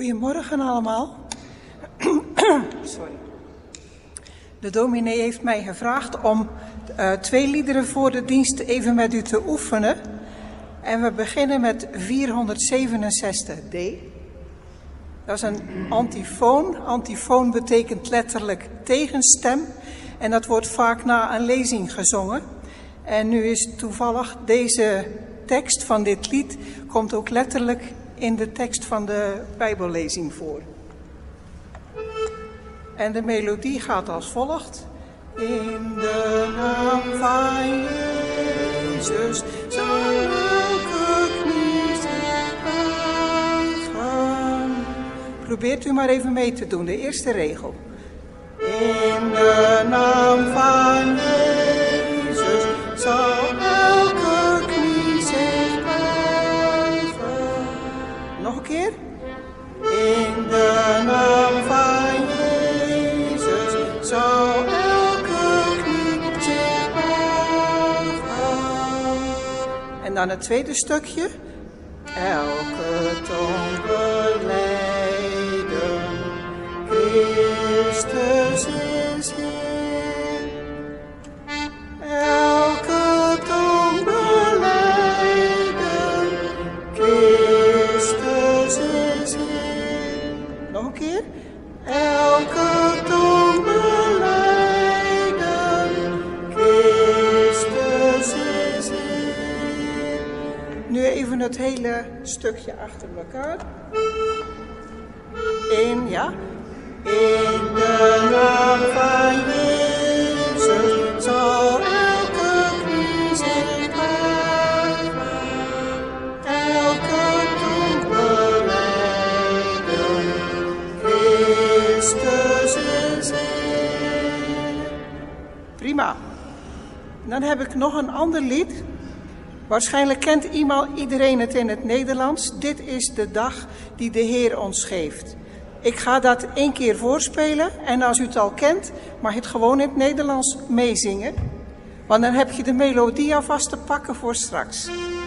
Goedemorgen allemaal. Sorry. De dominee heeft mij gevraagd om 2 liederen voor de dienst even met u te oefenen. En we beginnen met 467D. Dat is een antifoon. Antifoon betekent letterlijk tegenstem. En dat wordt vaak na een lezing gezongen. En nu is toevallig deze tekst van dit lied komt ook letterlijk in de tekst van de Bijbellezing voor. En de melodie gaat als volgt. In de naam van Jezus zal elke knie zich buigen. Probeert u maar even mee te doen, de eerste regel. In de naam van Jezus zal elke knie zich buigen. Nog een keer. In de naam van Jezus zal elke knie zich buigen. En dan het tweede stukje. Elke tong belijden, Christus is Heer. Elke tong belijden, Christus is Heer. Nog een keer. Elke tong belijden, Christus is Heer. Nu even het hele stukje achter elkaar. In de naam van Jezus zal elke knie zich buigen. Elke tong belijden, Christus is Heer. Prima. Dan heb ik nog een ander lied. Waarschijnlijk kent iedereen het in het Nederlands. Dit is de dag die de Heer ons geeft. Ik ga dat 1 keer voorspelen en als u het al kent, mag je het gewoon in het Nederlands meezingen. Want dan heb je de melodie alvast te pakken voor straks.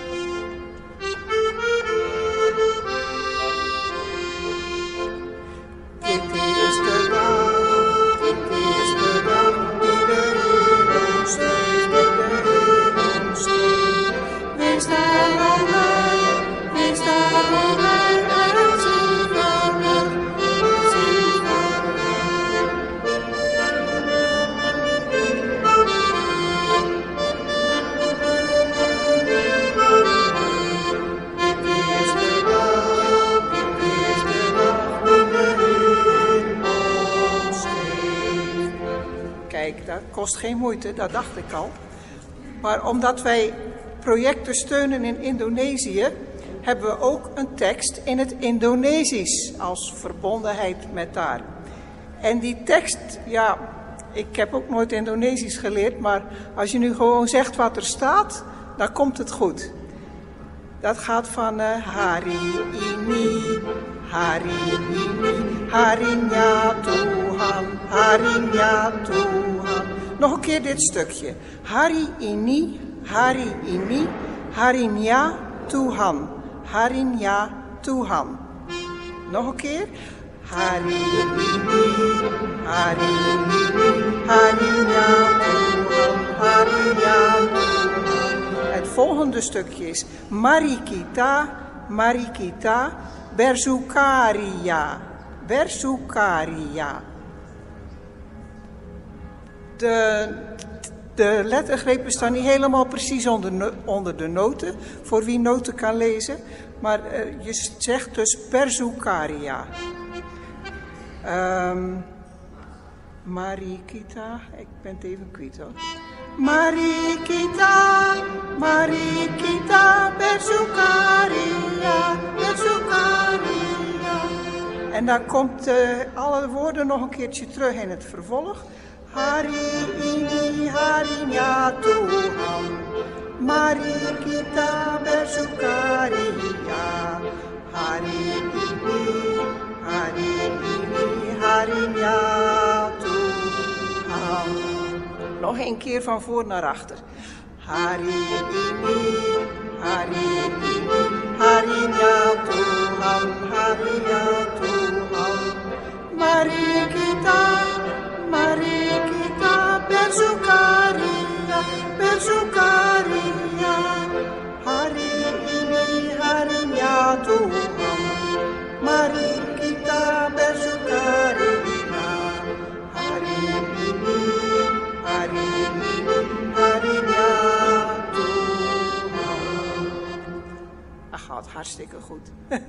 Dit is de dag die de Heer ons geeft, die de Heer ons geeft. Wees daarom blij en zie verder. Kijk, dat kost geen moeite, dat dacht ik al. Maar omdat wij projecten steunen in Indonesië, hebben we ook een tekst in het Indonesisch als verbondenheid met daar. En die tekst, ja, ik heb ook nooit Indonesisch geleerd, maar als je nu gewoon zegt wat er staat, dan komt het goed. Dat gaat van hari ini, harinya Tuhan, harinya Tuhan. Nog een keer dit stukje. Hari ini, harinya Tuhan, harinya Tuhan. Nog een keer. Hari ini, harinya Tuhan, harinya Tuhan. Het volgende stukje is Mari kita bersukaria, bersukaria. De lettergrepen staan niet helemaal precies onder de noten, voor wie noten kan lezen. Maar je zegt dus bersukaria. Mari kita, ik ben het even kwijt hoor. Mari kita bersukaria, bersukaria. En dan komt alle woorden nog een keertje terug in het vervolg. Hari ini, harinya Tuhan, mari kita bersukaria. Hari ini, harinya Tuhan. Nog 1 keer van voor naar achter. Hari ini, harinya Tuhan, harinya Tuhan. Marikita, bersukaria, bersukaria. Hari ini harinya Tuhan. Mari kita bersukaria. Hari ini harinya Tuhan. Dat gaat hartstikke goed.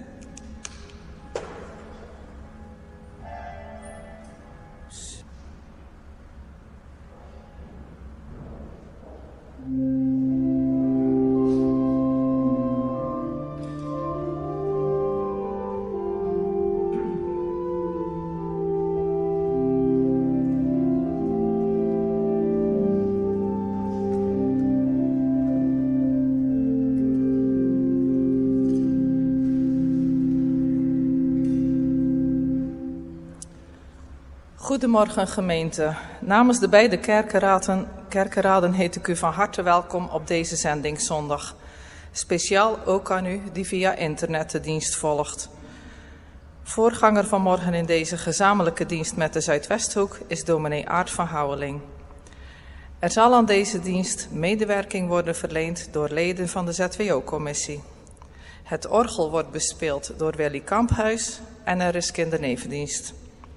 Goedemorgen gemeente. Namens de beide kerkenraden heet ik u van harte welkom op deze zendingszondag. Speciaal ook aan u die via internet de dienst volgt. Voorganger vanmorgen in deze gezamenlijke dienst met de Zuidwesthoek is dominee Aart van Houweling. Er zal aan deze dienst medewerking worden verleend door leden van de ZWO-commissie. Het orgel wordt bespeeld door Willy Kamphuis en er is kindernevendienst.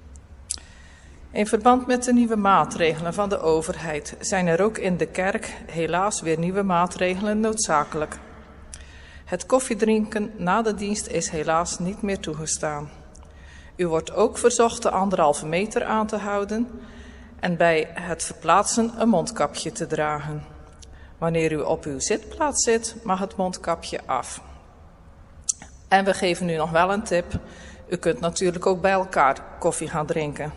In verband met de nieuwe maatregelen van de overheid zijn er ook in de kerk helaas weer nieuwe maatregelen noodzakelijk. Het koffiedrinken na de dienst is helaas niet meer toegestaan. U wordt ook verzocht de 1,5 meter aan te houden en bij het verplaatsen een mondkapje te dragen. Wanneer u op uw zitplaats zit, mag het mondkapje af. En we geven u nog wel een tip. U kunt natuurlijk ook bij elkaar koffie gaan drinken.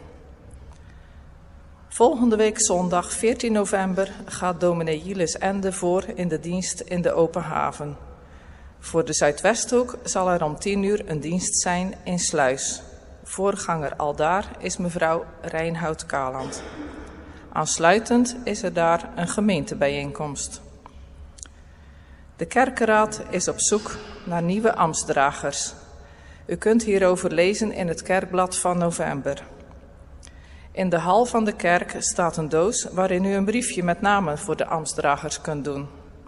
Volgende week zondag 14 november gaat dominee Jilis Ende voor in de dienst in de Open Haven. Voor de Zuidwesthoek zal er om 10 uur een dienst zijn in Sluis. Voorganger aldaar is mevrouw Reinhout Kaland. Aansluitend is er daar een gemeentebijeenkomst. De kerkenraad is op zoek naar nieuwe ambtsdragers. U kunt hierover lezen in het kerkblad van november. In de hal van de kerk staat een doos waarin u een briefje met namen voor de ambtsdragers kunt doen.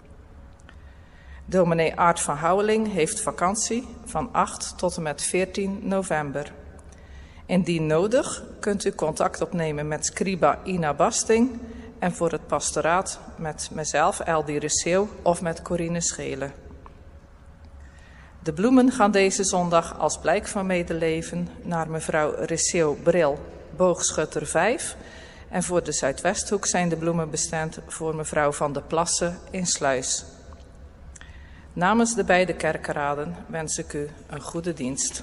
Dominee Aart van Houweling heeft vakantie van 8 tot en met 14 november. Indien nodig kunt u contact opnemen met scriba Ina Basting en voor het pastoraat met mezelf, Eldi Reseeuw, of met Corine Schelen. De bloemen gaan deze zondag als blijk van medeleven naar mevrouw Reseeuw Bril, boogschutter 5. En voor de Zuidwesthoek zijn de bloemen bestemd voor mevrouw Van de Plassen in Sluis. Namens de beide kerkenraden wens ik u een goede dienst.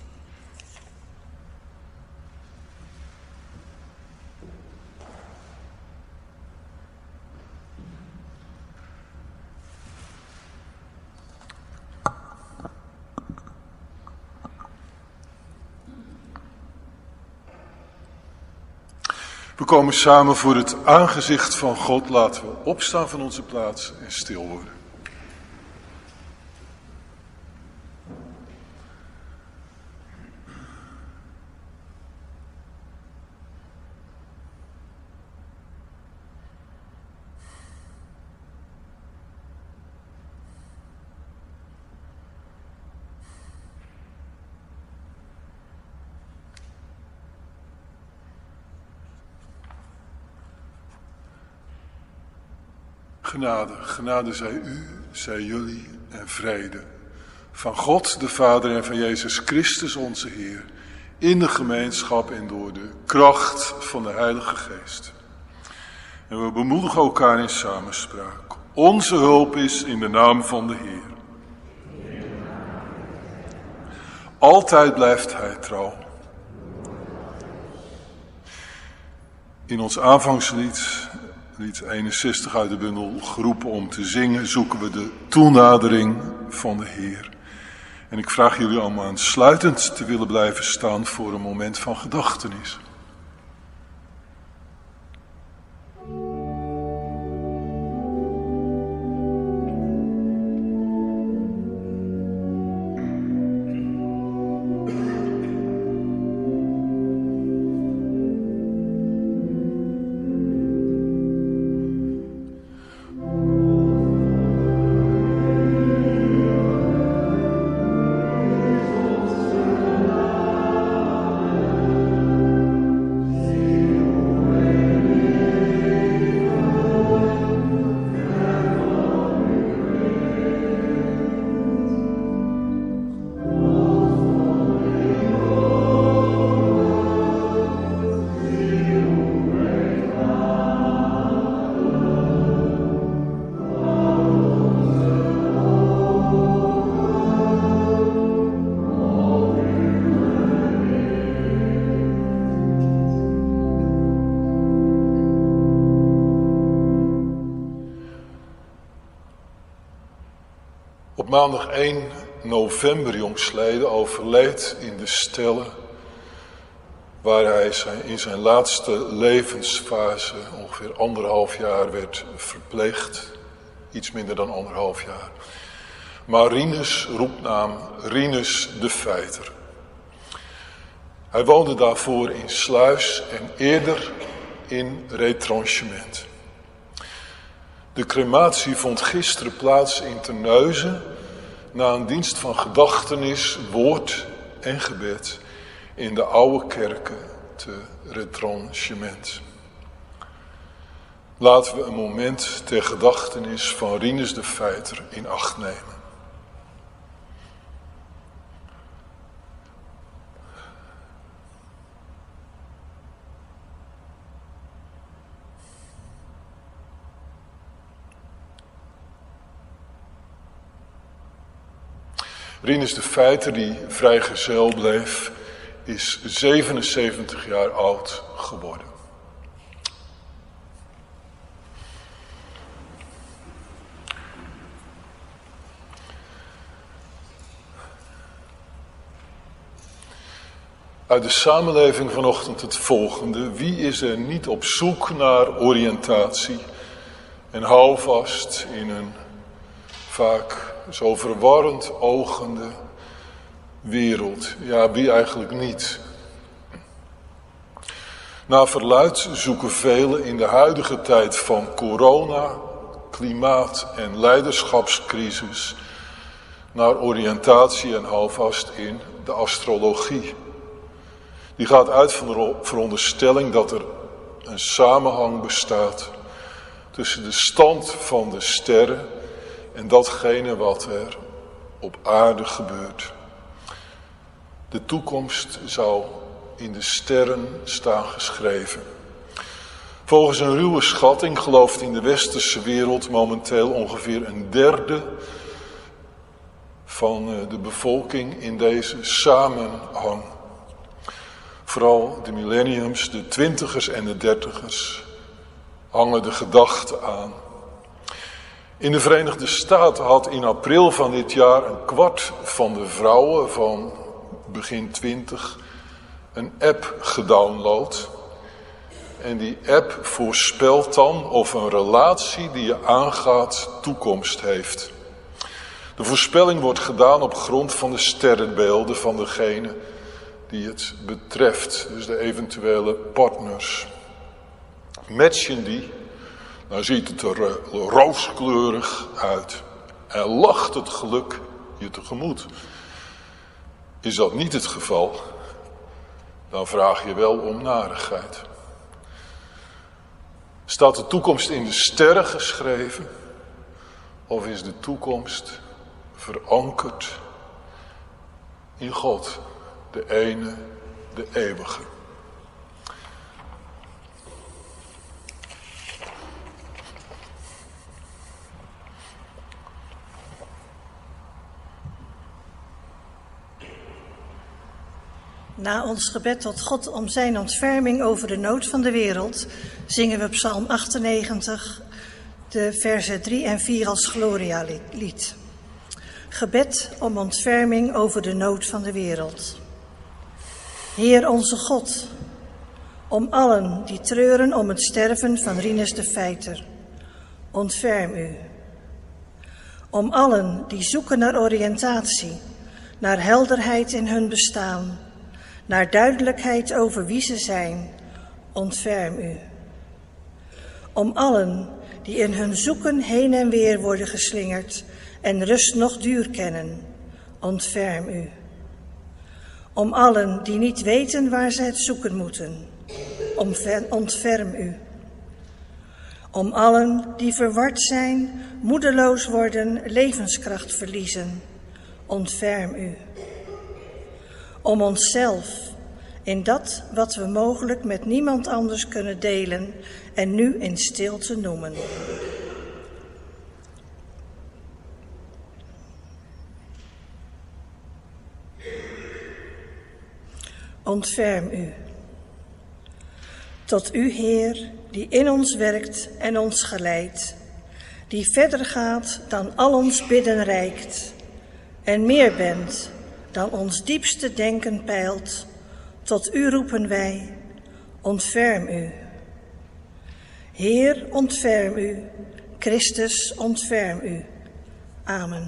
We komen samen voor het aangezicht van God. Laten we opstaan van onze plaats en stil worden. Genade zij u, zij jullie en vrede. Van God de Vader en van Jezus Christus onze Heer. In de gemeenschap en door de kracht van de Heilige Geest. En we bemoedigen elkaar in samenspraak. Onze hulp is in de naam van de Heer. Altijd blijft Hij trouw. In ons aanvangslied, lied 61 uit de bundel Geroepen om te zingen, zoeken we de toenadering van de Heer. En ik vraag jullie allemaal aansluitend te willen blijven staan voor een moment van gedachtenis. Op maandag 1 november jongstleden overleed in de Stelle, waar hij in zijn laatste levensfase ongeveer 1,5 jaar werd verpleegd. Iets minder dan 1,5 jaar. Marinus, roepnaam Rinus de Feiter. Hij woonde daarvoor in Sluis en eerder in Retranchement. De crematie vond gisteren plaats in Terneuzen na een dienst van gedachtenis, woord en gebed in de oude kerken te Retranchement. Laten we een moment ter gedachtenis van Rinus de Feiter in acht nemen. Rinus de Feiter, die vrijgezel bleef, is 77 jaar oud geworden. Uit de samenleving vanochtend het volgende. Wie is er niet op zoek naar oriëntatie en houvast in een vaak zo verwarrend ogende wereld? Ja, wie eigenlijk niet? Naar verluidt zoeken velen in de huidige tijd van corona, klimaat- en leiderschapscrisis naar oriëntatie en houvast in de astrologie. Die gaat uit van de veronderstelling dat er een samenhang bestaat tussen de stand van de sterren en datgene wat er op aarde gebeurt. De toekomst zou in de sterren staan geschreven. Volgens een ruwe schatting gelooft in de westerse wereld momenteel ongeveer 1/3 van de bevolking in deze samenhang. Vooral de millenniums, de 20ers en de 30ers hangen de gedachte aan. In de Verenigde Staten had in april van dit jaar 1/4 van de vrouwen van begin 20 een app gedownload. En die app voorspelt dan of een relatie die je aangaat toekomst heeft. De voorspelling wordt gedaan op grond van de sterrenbeelden van degene die het betreft. Dus de eventuele partners. Matchen die, dan ziet het er rooskleurig uit. En lacht het geluk je tegemoet. Is dat niet het geval, dan vraag je wel om narigheid. Staat de toekomst in de sterren geschreven? Of is de toekomst verankerd in God, de ene, de eeuwige? Na ons gebed tot God om zijn ontferming over de nood van de wereld, zingen we Psalm 98, de versen 3 en 4 als Gloria-lied. Gebed om ontferming over de nood van de wereld. Heer onze God, om allen die treuren om het sterven van Rinus de Feiter, ontferm u. Om allen die zoeken naar oriëntatie, naar helderheid in hun bestaan, naar duidelijkheid over wie ze zijn, ontferm u. Om allen die in hun zoeken heen en weer worden geslingerd en rust nog duur kennen, ontferm u. Om allen die niet weten waar ze het zoeken moeten, ontferm u. Om allen die verward zijn, moedeloos worden, levenskracht verliezen, ontferm u. Om onszelf, in dat wat we mogelijk met niemand anders kunnen delen en nu in stilte noemen. Ontferm u. Tot u, Heer, die in ons werkt en ons geleidt, die verder gaat dan al ons bidden reikt en meer bent dan ons diepste denken peilt. Tot u roepen wij, ontferm u. Heer, ontferm u. Christus, ontferm u. Amen.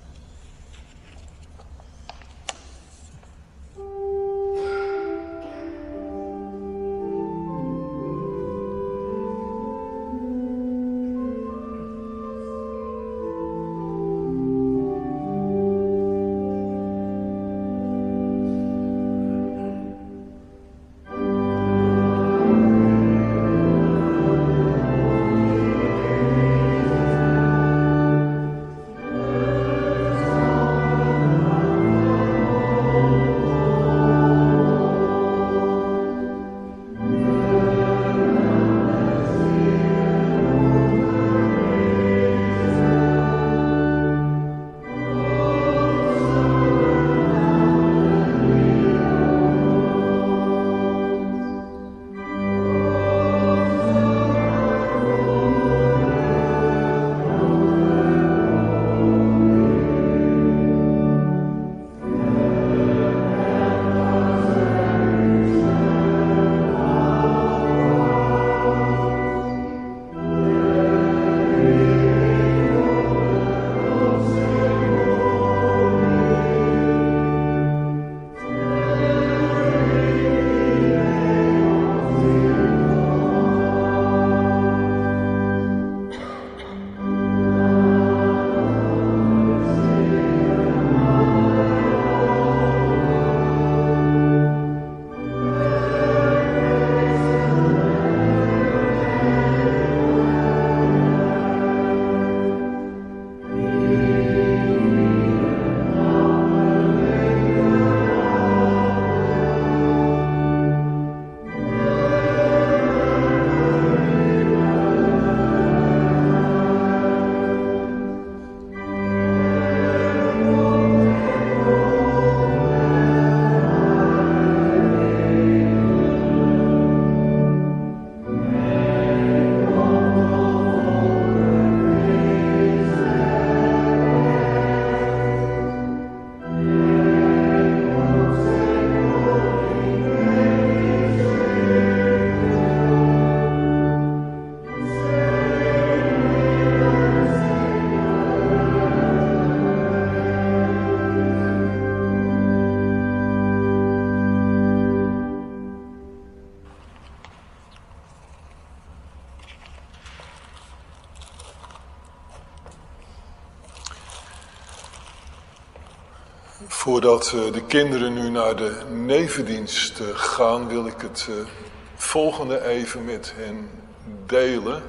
Voordat de kinderen nu naar de nevendienst gaan, wil ik het volgende even met hen delen.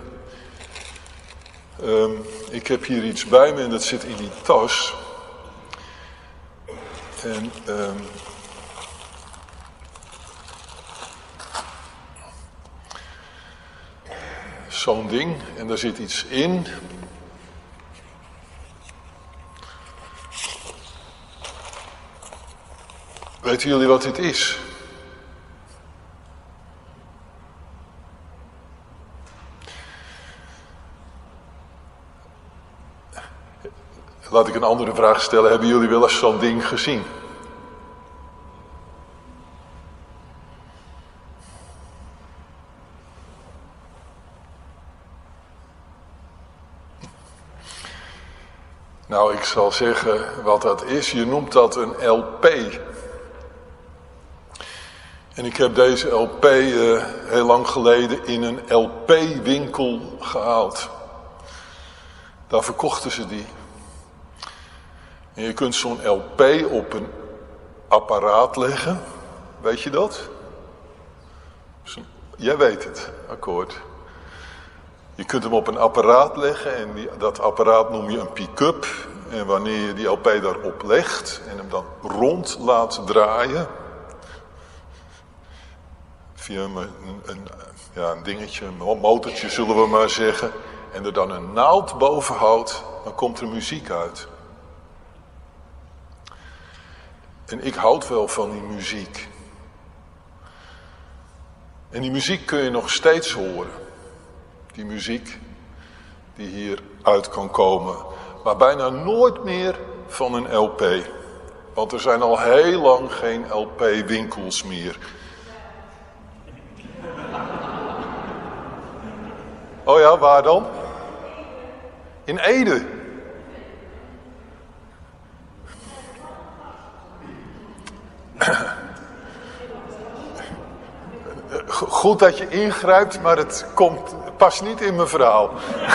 Ik heb hier iets bij me en dat zit in die tas. En zo'n ding, en daar zit iets in. Weten jullie wat dit is? Laat ik een andere vraag stellen. Hebben jullie wel eens zo'n ding gezien? Nou, ik zal zeggen wat dat is. Je noemt dat een LP. En ik heb deze LP heel lang geleden in een LP-winkel gehaald. Daar verkochten ze die. En je kunt zo'n LP op een apparaat leggen. Weet je dat? Jij weet het, akkoord. Je kunt hem op een apparaat leggen en dat apparaat noem je een pick-up. En wanneer je die LP daarop legt en hem dan rond laat draaien, via een dingetje, een motortje zullen we maar zeggen, en er dan een naald boven houdt, dan komt er muziek uit. En ik houd wel van die muziek. En die muziek kun je nog steeds horen. Die muziek die hier uit kan komen. Maar bijna nooit meer van een LP. Want er zijn al heel lang geen LP-winkels meer. Oh ja, waar dan? In Ede. Goed dat je ingrijpt, maar het past niet in mijn verhaal.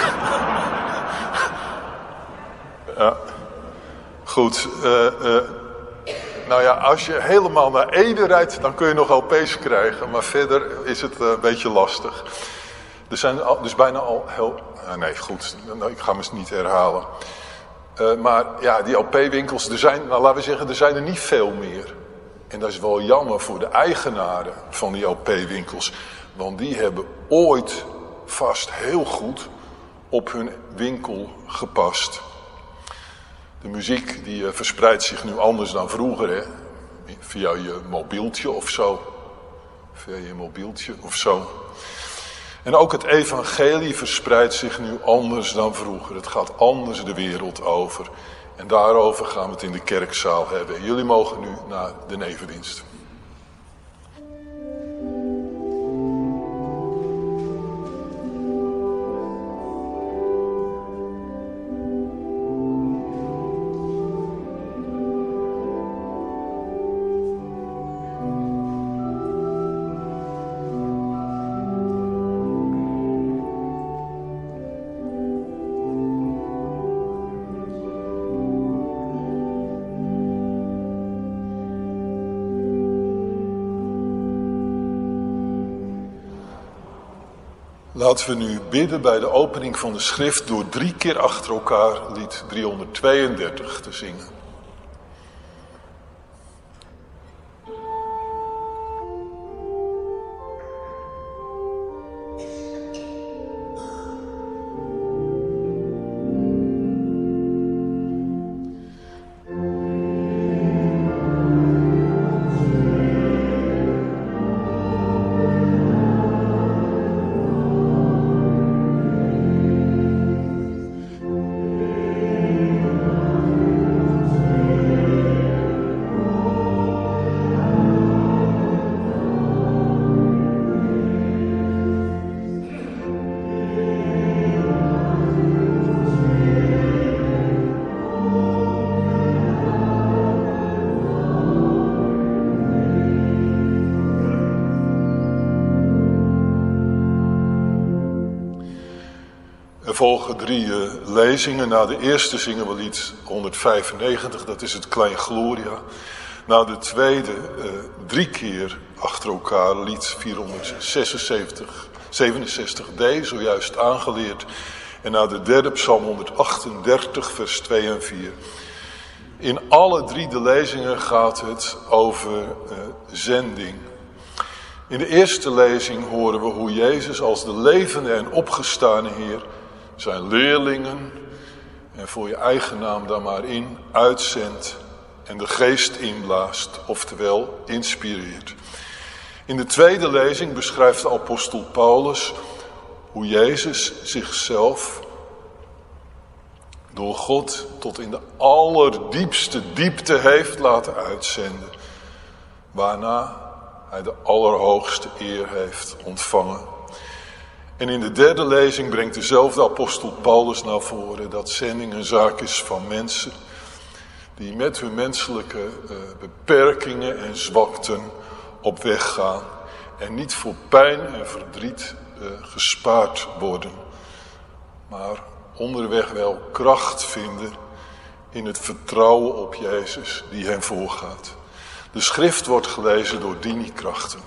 Ja. Goed. Nou ja, als je helemaal naar Ede rijdt, dan kun je nog LP's krijgen. Maar verder is het een beetje lastig. Er zijn dus bijna al heel... nee, goed. Ik ga me niet herhalen. Maar ja, die LP-winkels, laten we zeggen, er zijn er niet veel meer. En dat is wel jammer voor de eigenaren van die LP-winkels. Want die hebben ooit vast heel goed op hun winkel gepast. De muziek die verspreidt zich nu anders dan vroeger, hè? Via je mobieltje of zo. En ook het evangelie verspreidt zich nu anders dan vroeger. Het gaat anders de wereld over. En daarover gaan we het in de kerkzaal hebben. Jullie mogen nu naar de nevendienst. Laten we nu bidden bij de opening van de schrift door 3 keer achter elkaar lied 332 te zingen. Er volgen 3 lezingen. Na de eerste zingen we lied 195, dat is het Klein Gloria. Na de tweede 3 keer achter elkaar lied 467d, zojuist aangeleerd. En na de derde psalm 138, vers 2 en 4. In alle 3 de lezingen gaat het over zending. In de eerste lezing horen we hoe Jezus als de levende en opgestane Heer zijn leerlingen, en voor je eigen naam daar maar in, uitzendt en de geest inblaast, oftewel inspireert. In de tweede lezing beschrijft de apostel Paulus hoe Jezus zichzelf door God tot in de allerdiepste diepte heeft laten uitzenden, waarna hij de allerhoogste eer heeft ontvangen. En in de derde lezing brengt dezelfde apostel Paulus naar voren dat zending een zaak is van mensen die met hun menselijke beperkingen en zwakten op weg gaan en niet voor pijn en verdriet gespaard worden, maar onderweg wel kracht vinden in het vertrouwen op Jezus die hen voorgaat. De schrift wordt gelezen door Dini Krachten.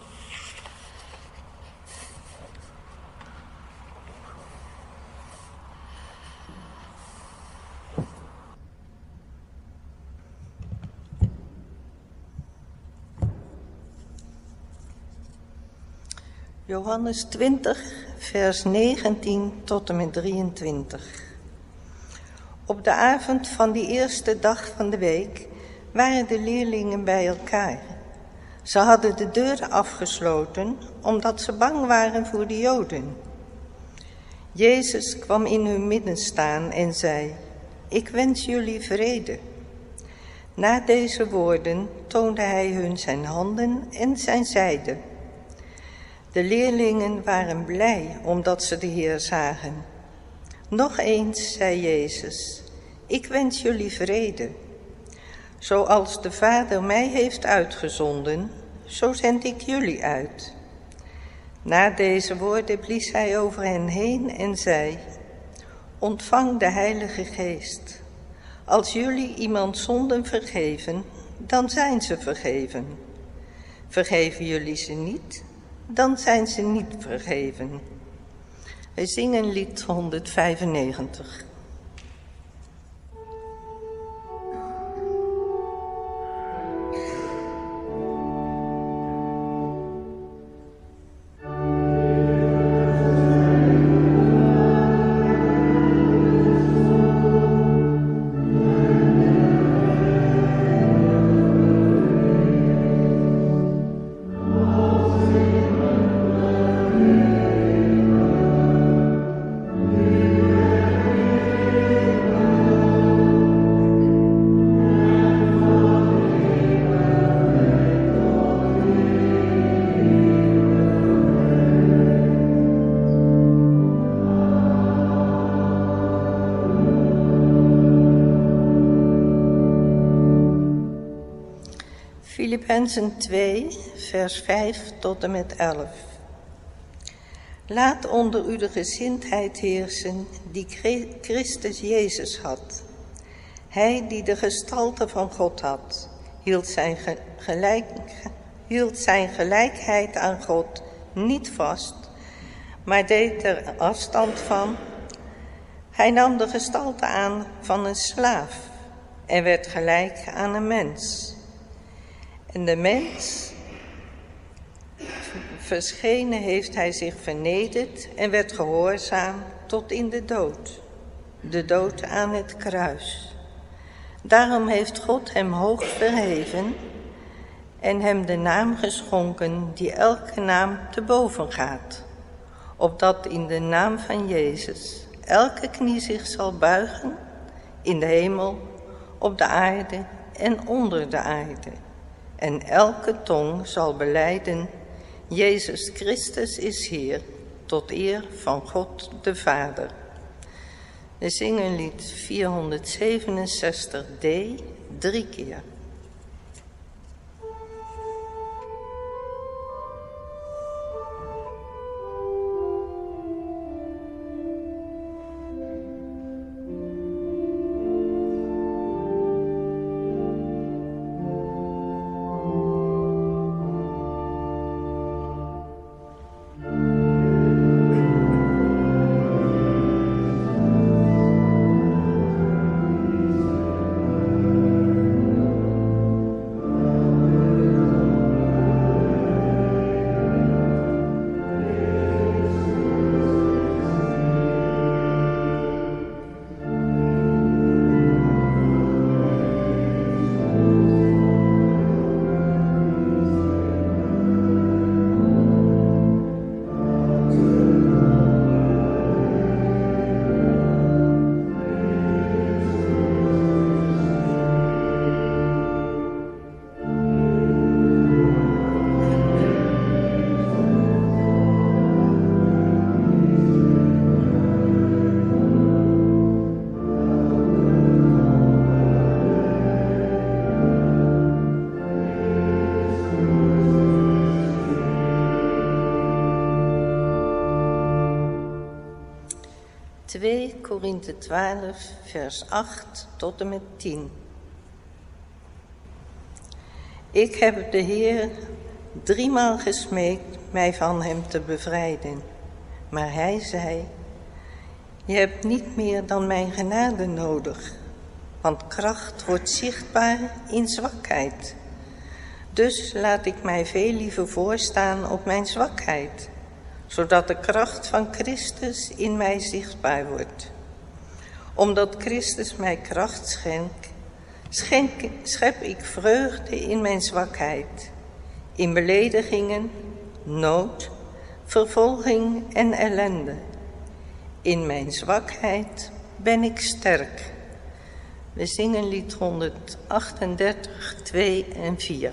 Johannes 20, vers 19 tot en met 23. Op de avond van die eerste dag van de week waren de leerlingen bij elkaar. Ze hadden de deuren afgesloten, omdat ze bang waren voor de Joden. Jezus kwam in hun midden staan en zei: Ik wens jullie vrede. Na deze woorden toonde hij hun zijn handen en zijn zijde. De leerlingen waren blij omdat ze de Heer zagen. Nog eens zei Jezus: Ik wens jullie vrede. Zoals de Vader mij heeft uitgezonden, zo zend ik jullie uit. Na deze woorden blies hij over hen heen en zei: Ontvang de Heilige Geest. Als jullie iemand zonden vergeven, dan zijn ze vergeven. Vergeven jullie ze niet, dan zijn ze niet vergeven. Wij zingen lied 195. Filippenzen 2, vers 5 tot en met 11. Laat onder u de gezindheid heersen die Christus Jezus had. Hij die de gestalte van God had, hield zijn gelijkheid aan God niet vast, maar deed er afstand van. Hij nam de gestalte aan van een slaaf en werd gelijk aan een mens. En de mens verschenen heeft hij zich vernederd en werd gehoorzaam tot in de dood aan het kruis. Daarom heeft God hem hoog verheven en hem de naam geschonken die elke naam te boven gaat, opdat in de naam van Jezus elke knie zich zal buigen in de hemel, op de aarde en onder de aarde. En elke tong zal belijden: Jezus Christus is Heer, tot eer van God de Vader. We zingen lied 467d 3 keer. Korinthe 12, vers 8 tot en met 10. Ik heb de Heer 3-maal gesmeekt mij van hem te bevrijden. Maar hij zei: Je hebt niet meer dan mijn genade nodig, want kracht wordt zichtbaar in zwakheid. Dus laat ik mij veel liever voorstaan op mijn zwakheid, zodat de kracht van Christus in mij zichtbaar wordt. Omdat Christus mij kracht schenkt, schep ik vreugde in mijn zwakheid, in beledigingen, nood, vervolging en ellende. In mijn zwakheid ben ik sterk. We zingen lied 138, 2 en 4.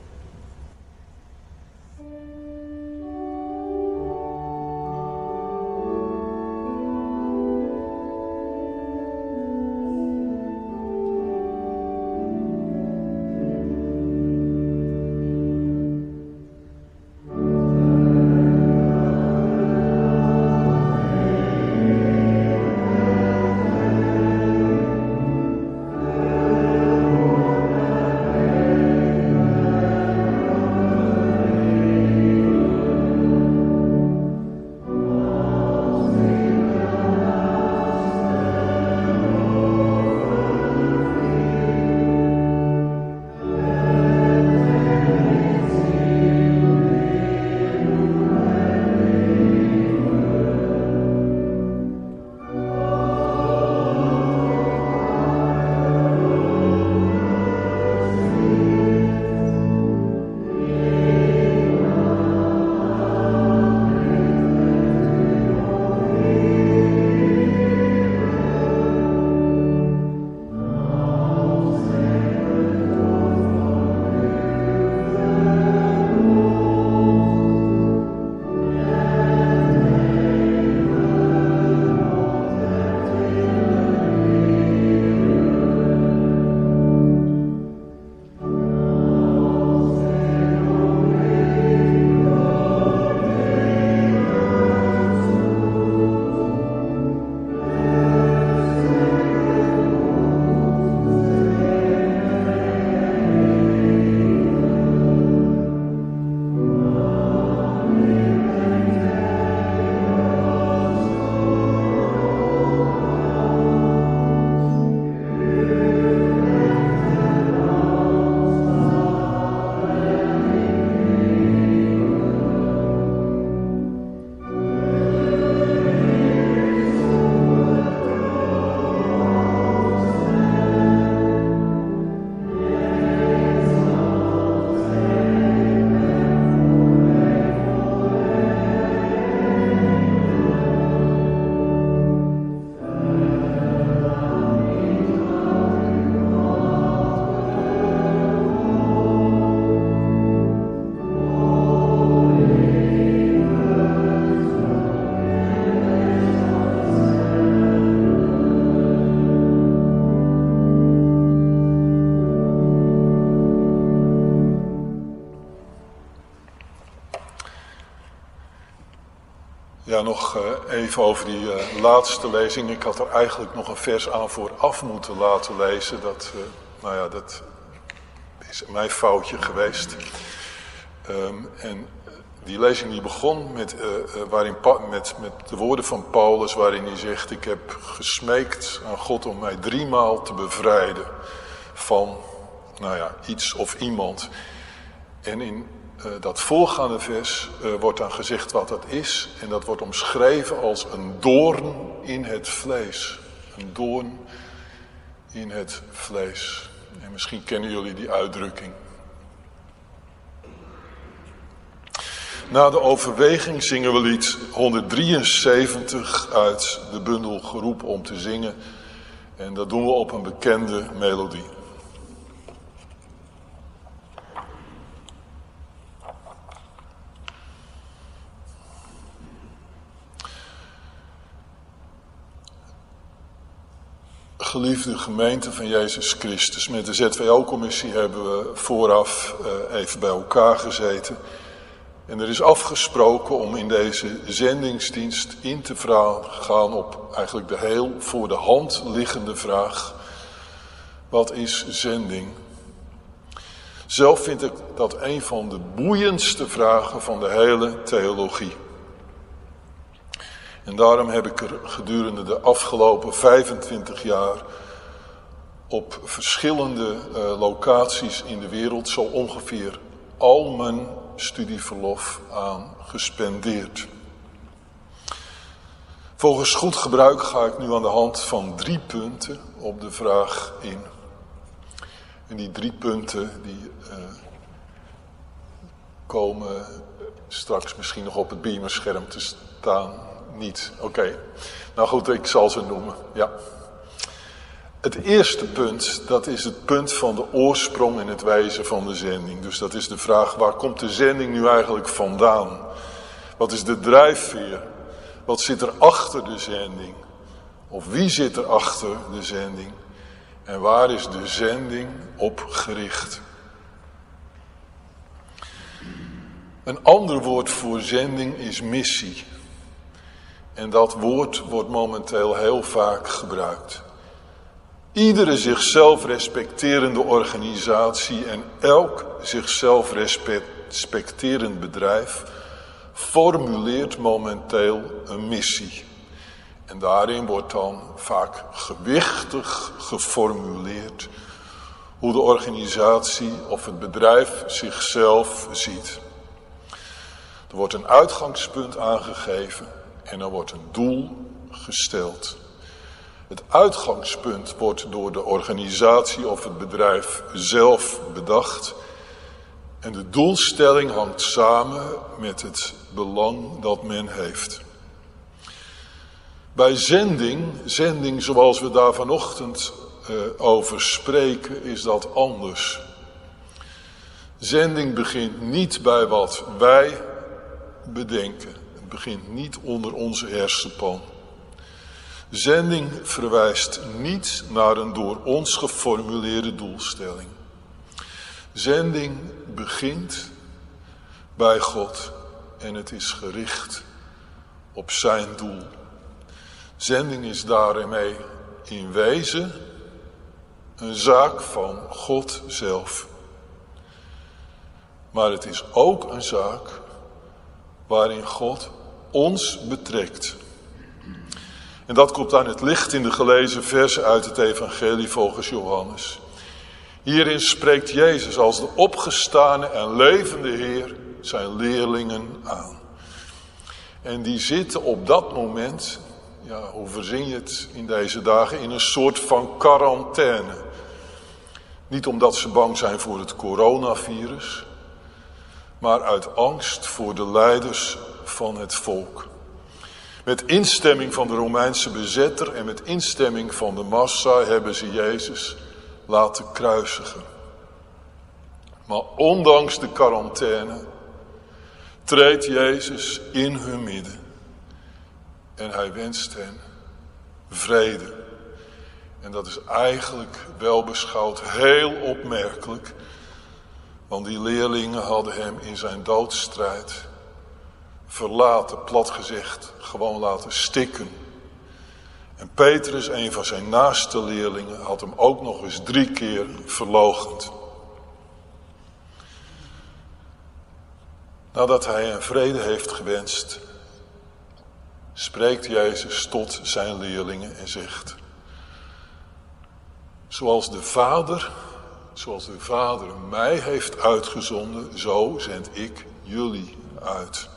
Ja, nog even over die laatste lezing. Ik had er eigenlijk nog een vers aan vooraf moeten laten lezen. Dat is mijn foutje geweest. En die lezing die begon met de woorden van Paulus, waarin hij zegt: ik heb gesmeekt aan God om mij 3 maal te bevrijden van iets of iemand. En in dat voorgaande vers wordt dan gezegd wat dat is. En dat wordt omschreven als een doorn in het vlees. Een doorn in het vlees. En misschien kennen jullie die uitdrukking. Na de overweging zingen we lied 173 uit de bundel Geroepen om te zingen. En dat doen we op een bekende melodie. Geliefde gemeente van Jezus Christus, met de ZWO-commissie hebben we vooraf even bij elkaar gezeten. En er is afgesproken om in deze zendingsdienst in te gaan op eigenlijk de heel voor de hand liggende vraag: wat is zending? Zelf vind ik dat een van de boeiendste vragen van de hele theologie. En daarom heb ik er gedurende de afgelopen 25 jaar op verschillende locaties in de wereld zo ongeveer al mijn studieverlof aan gespendeerd. Volgens goed gebruik ga ik nu aan de hand van 3 punten op de vraag in. En die 3 punten die komen straks misschien nog op het beamerscherm te staan. niet. Oké. Nou goed, ik zal ze noemen. Ja. Het eerste punt, dat is het punt van de oorsprong en het wezen van de zending. Dus dat is de vraag, waar komt de zending nu eigenlijk vandaan? Wat is de drijfveer? Wat zit er achter de zending? Of wie zit er achter de zending? En waar is de zending op gericht? Een ander woord voor zending is missie. En dat woord wordt momenteel heel vaak gebruikt. Iedere zichzelf respecterende organisatie en elk zichzelf respecterend bedrijf formuleert momenteel een missie. En daarin wordt dan vaak gewichtig geformuleerd hoe de organisatie of het bedrijf zichzelf ziet. Er wordt een uitgangspunt aangegeven en er wordt een doel gesteld. Het uitgangspunt wordt door de organisatie of het bedrijf zelf bedacht. En de doelstelling hangt samen met het belang dat men heeft. Bij zending zoals we daar vanochtend over spreken, is dat anders. Zending begint niet bij wat wij bedenken. Het begint niet onder onze hersenpan. Zending verwijst niet naar een door ons geformuleerde doelstelling. Zending begint bij God en het is gericht op zijn doel. Zending is daarmee in wezen een zaak van God zelf. Maar het is ook een zaak waarin God ons betrekt. En dat komt aan het licht in de gelezen versen uit het evangelie volgens Johannes. Hierin spreekt Jezus als de opgestane en levende Heer zijn leerlingen aan. En die zitten op dat moment, ja, hoe verzin je het in deze dagen, in een soort van quarantaine. Niet omdat ze bang zijn voor het coronavirus, maar uit angst voor de leiders van het volk. Met instemming van de Romeinse bezetter en met instemming van de massa hebben ze Jezus laten kruisigen. Maar ondanks de quarantaine treedt Jezus in hun midden. En hij wenst hen vrede. En dat is eigenlijk wel beschouwd heel opmerkelijk. Want die leerlingen hadden hem in zijn doodsstrijd verlaten, plat gezegd, gewoon laten stikken. En Petrus, een van zijn naaste leerlingen, had hem ook nog eens 3 keer verloochend. Nadat hij hen vrede heeft gewenst, spreekt Jezus tot zijn leerlingen en zegt: Zoals de Vader mij heeft uitgezonden, zo zend ik jullie uit.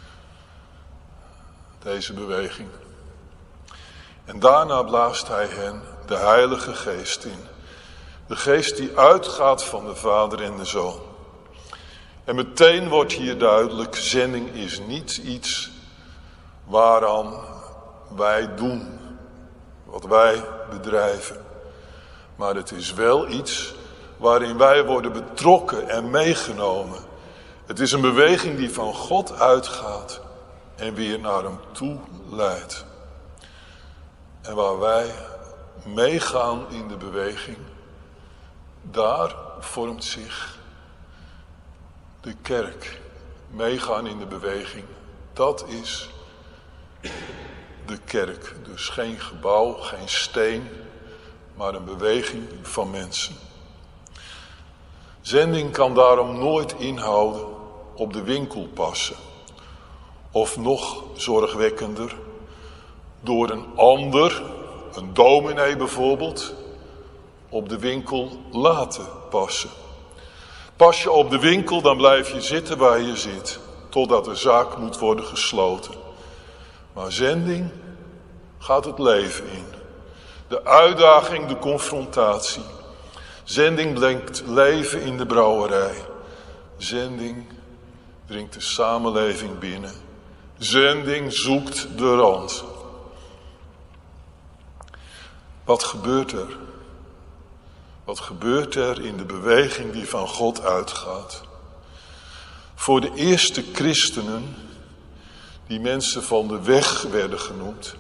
Deze beweging. En daarna blaast hij hen de Heilige Geest in. De Geest die uitgaat van de Vader en de Zoon. En meteen wordt hier duidelijk, zending is niet iets waaraan wij doen, wat wij bedrijven. Maar het is wel iets waarin wij worden betrokken en meegenomen. Het is een beweging die van God uitgaat en weer naar hem toe leidt. En waar wij meegaan in de beweging, daar vormt zich de kerk. Meegaan in de beweging, dat is de kerk. Dus geen gebouw, geen steen, maar een beweging van mensen. Zending kan daarom nooit inhouden op de winkel passen. Of nog zorgwekkender, door een ander, een dominee bijvoorbeeld, op de winkel laten passen. Pas je op de winkel, dan blijf je zitten waar je zit, totdat de zaak moet worden gesloten. Maar zending gaat het leven in. De uitdaging, de confrontatie. Zending brengt leven in de brouwerij. Zending dringt de samenleving binnen Zending zoekt de rand. Wat gebeurt er? Wat gebeurt er in de beweging die van God uitgaat? Voor de eerste christenen, die mensen van de weg werden genoemd,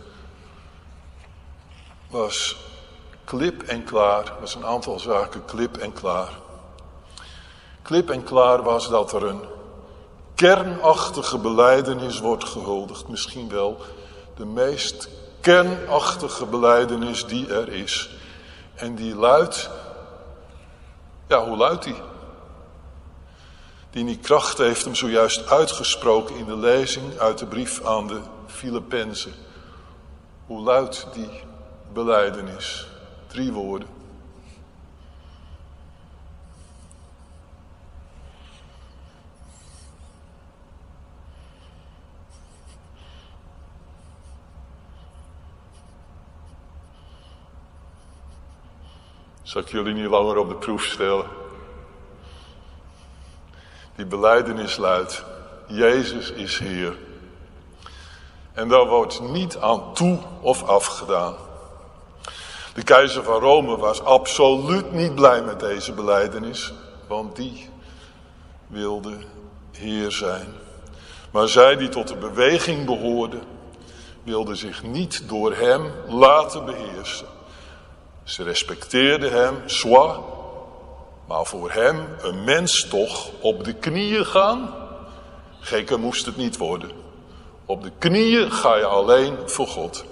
was klip en klaar, was een aantal zaken klip en klaar. Klip en klaar was dat er een kernachtige belijdenis wordt gehuldigd. Misschien wel de meest kernachtige belijdenis die er is. En die luidt, ja, hoe luidt die? Die kracht heeft hem zojuist uitgesproken in de lezing uit de brief aan de Filippenzen. Hoe luidt die belijdenis? 3 woorden. Zal ik jullie niet langer op de proef stellen? Die belijdenis luidt, Jezus is Heer. En daar wordt niet aan toe of afgedaan. De keizer van Rome was absoluut niet blij met deze belijdenis, want die wilde Heer zijn. Maar zij die tot de beweging behoorden, wilden zich niet door hem laten beheersen. Ze respecteerden hem, soit, maar voor hem, een mens toch, op de knieën gaan? Gekker moest het niet worden. Op de knieën ga je alleen voor God.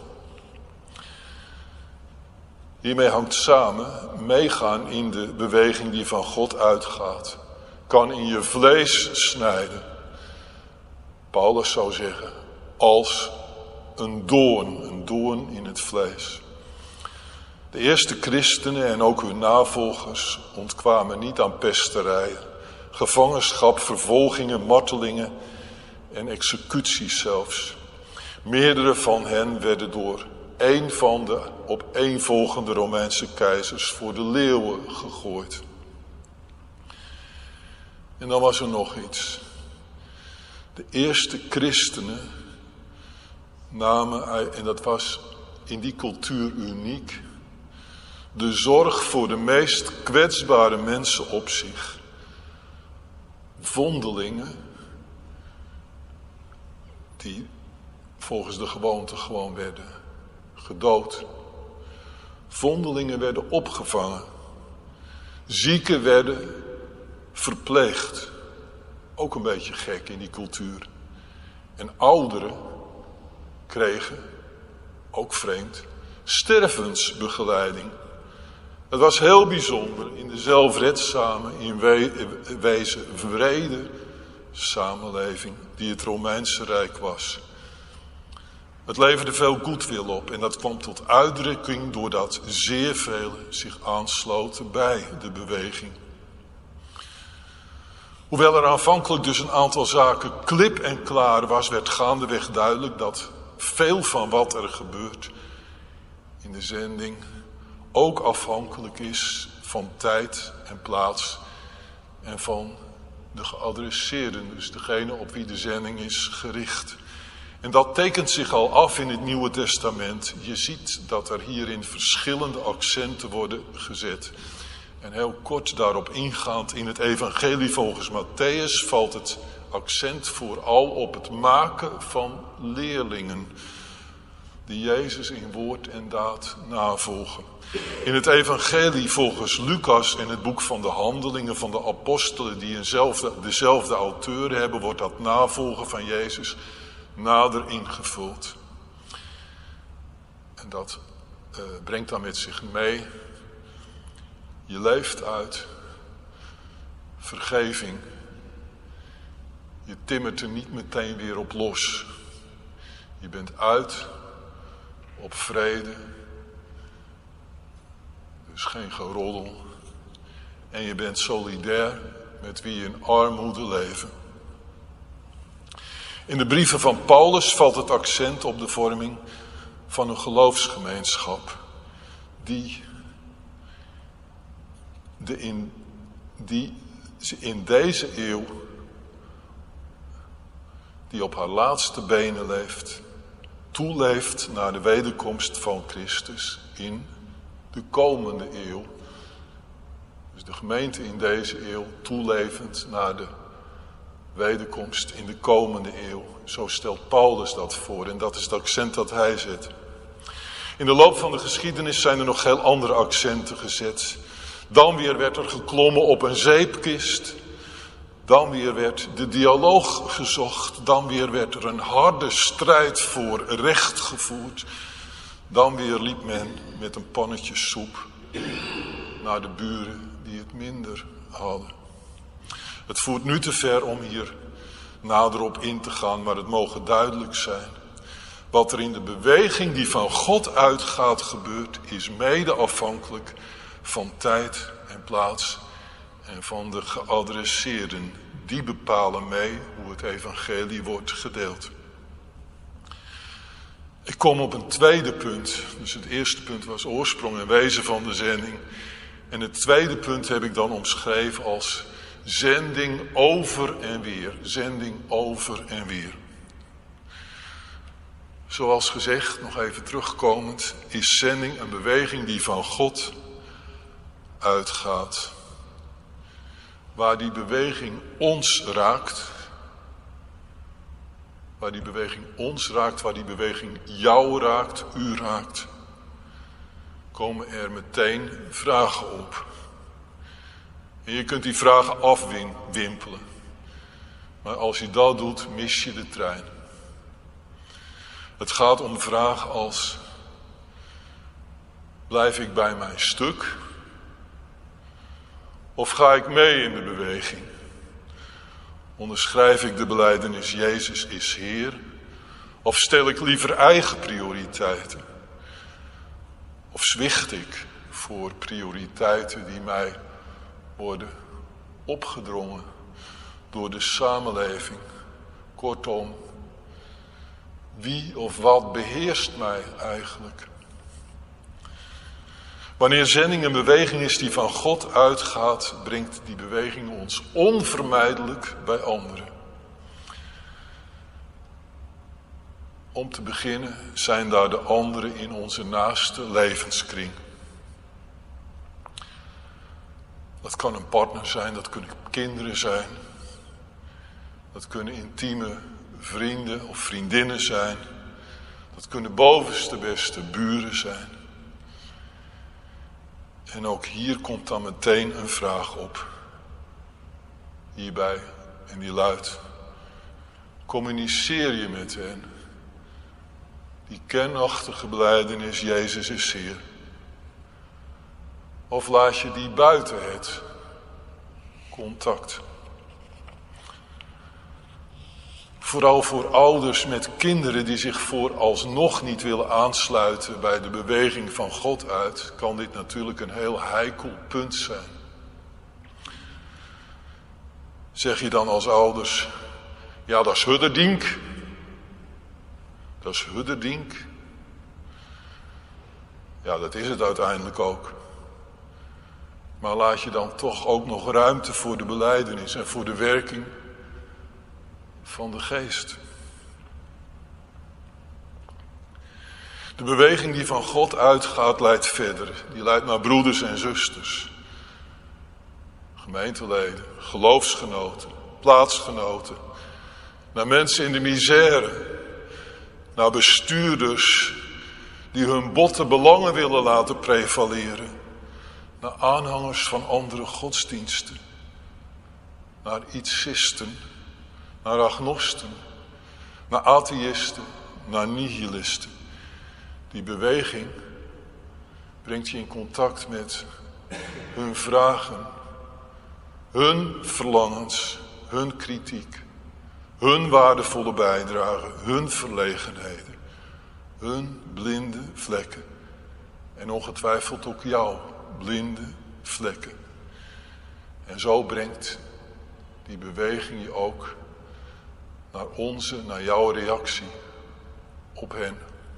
Hiermee hangt samen, meegaan in de beweging die van God uitgaat. Kan in je vlees snijden. Paulus zou zeggen, als een doorn in het vlees. De eerste christenen en ook hun navolgers ontkwamen niet aan pesterijen, gevangenschap, vervolgingen, martelingen en executies zelfs. Meerdere van hen werden door een van de opeenvolgende Romeinse keizers voor de leeuwen gegooid. En dan was er nog iets. De eerste christenen namen, en dat was in die cultuur uniek, de zorg voor de meest kwetsbare mensen op zich. Vondelingen, die volgens de gewoonte gewoon werden gedood. Vondelingen werden opgevangen. Zieken werden verpleegd. Ook een beetje gek in die cultuur. En ouderen kregen, ook vreemd, stervensbegeleiding. Het was heel bijzonder in de zelfredzame, in wezen vrede samenleving die het Romeinse Rijk was. Het leverde veel goedwil op en dat kwam tot uitdrukking doordat zeer velen zich aansloten bij de beweging. Hoewel er aanvankelijk dus een aantal zaken klip en klaar was, werd gaandeweg duidelijk dat veel van wat er gebeurt in de zending ook afhankelijk is van tijd en plaats en van de geadresseerden, dus degene op wie de zending is gericht. En dat tekent zich al af in het Nieuwe Testament. Je ziet dat er hierin verschillende accenten worden gezet. En heel kort daarop ingaand in het evangelie volgens Mattheüs valt het accent vooral op het maken van leerlingen. Die Jezus in woord en daad navolgen. In het evangelie volgens Lucas en het boek van de handelingen van de apostelen die dezelfde auteur hebben, wordt dat navolgen van Jezus nader ingevuld. En dat brengt dan met zich mee, je leeft uit vergeving. Je timmert er niet meteen weer op los. Je bent uit op vrede. Dus geen geroddel. En je bent solidair met wie in armoede leven. In de brieven van Paulus valt het accent op de vorming van een geloofsgemeenschap. Die in deze eeuw die op haar laatste benen leeft, toeleeft naar de wederkomst van Christus in de komende eeuw. Dus de gemeente in deze eeuw toelevend naar de wederkomst in de komende eeuw. Zo stelt Paulus dat voor en dat is het accent dat hij zet. In de loop van de geschiedenis zijn er nog heel andere accenten gezet. Dan weer werd er geklommen op een zeepkist. Dan weer werd de dialoog gezocht. Dan weer werd er een harde strijd voor recht gevoerd. Dan weer liep men met een pannetje soep naar de buren die het minder hadden. Het voert nu te ver om hier nader op in te gaan, maar het mogen duidelijk zijn. Wat er in de beweging die van God uitgaat gebeurt, is mede afhankelijk van tijd en plaats en van de geadresseerden. Die bepalen mee hoe het evangelie wordt gedeeld. Ik kom op een tweede punt. Dus het eerste punt was oorsprong en wezen van de zending. En het tweede punt heb ik dan omschreven als zending over en weer. Zending over en weer. Zoals gezegd, nog even terugkomend, is zending een beweging die van God uitgaat. Waar die beweging ons raakt, waar die beweging ons raakt, waar die beweging jou raakt, u raakt, komen er meteen vragen op. En je kunt die vragen afwimpelen. Maar als je dat doet, mis je de trein. Het gaat om vragen als: blijf ik bij mijn stuk? Of ga ik mee in de beweging? Onderschrijf ik de belijdenis Jezus is Heer? Of stel ik liever eigen prioriteiten? Of zwicht ik voor prioriteiten die mij worden opgedrongen door de samenleving? Kortom, wie of wat beheerst mij eigenlijk? Wanneer zending een beweging is die van God uitgaat, brengt die beweging ons onvermijdelijk bij anderen. Om te beginnen zijn daar de anderen in onze naaste levenskring. Dat kan een partner zijn, dat kunnen kinderen zijn. Dat kunnen intieme vrienden of vriendinnen zijn. Dat kunnen bovenste beste buren zijn. En ook hier komt dan meteen een vraag op. Hierbij, en die luidt: communiceer je met hen? Die kernachtige belijdenis Jezus is Heer. Of laat je die buiten het contact? Vooral voor ouders met kinderen die zich vooralsnog niet willen aansluiten bij de beweging van God uit, kan dit natuurlijk een heel heikel punt zijn. Zeg je dan als ouders: ja, dat is hudderdink. Dat is hudderdink. Ja, dat is het uiteindelijk ook. Maar laat je dan toch ook nog ruimte voor de belijdenis en voor de werking van de geest. De beweging die van God uitgaat leidt verder. Die leidt naar broeders en zusters. Gemeenteleden, geloofsgenoten, plaatsgenoten. Naar mensen in de misère. Naar bestuurders die hun botte belangen willen laten prevaleren. Naar aanhangers van andere godsdiensten. Naar ietsisten. Naar agnosten. Naar atheïsten. Naar nihilisten. Die beweging brengt je in contact met hun vragen. Hun verlangens. Hun kritiek. Hun waardevolle bijdrage. Hun verlegenheden. Hun blinde vlekken. En ongetwijfeld ook jouw blinde vlekken. En zo brengt die beweging je ook naar jouw reactie op hen.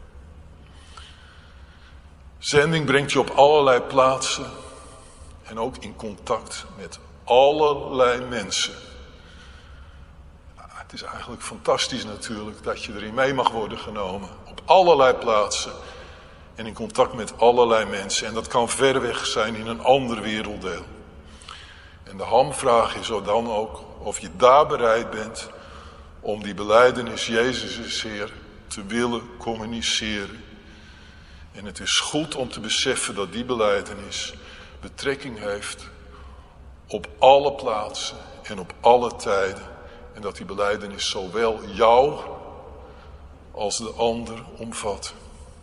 Zending brengt je op allerlei plaatsen en ook in contact met allerlei mensen. Het is eigenlijk fantastisch natuurlijk dat je erin mee mag worden genomen. Op allerlei plaatsen en in contact met allerlei mensen. En dat kan ver weg zijn in een ander werelddeel. En de hamvraag is dan ook of je daar bereid bent om die belijdenis Jezus is Heer te willen communiceren. En het is goed om te beseffen dat die belijdenis betrekking heeft op alle plaatsen en op alle tijden. En dat die belijdenis zowel jou als de ander omvat.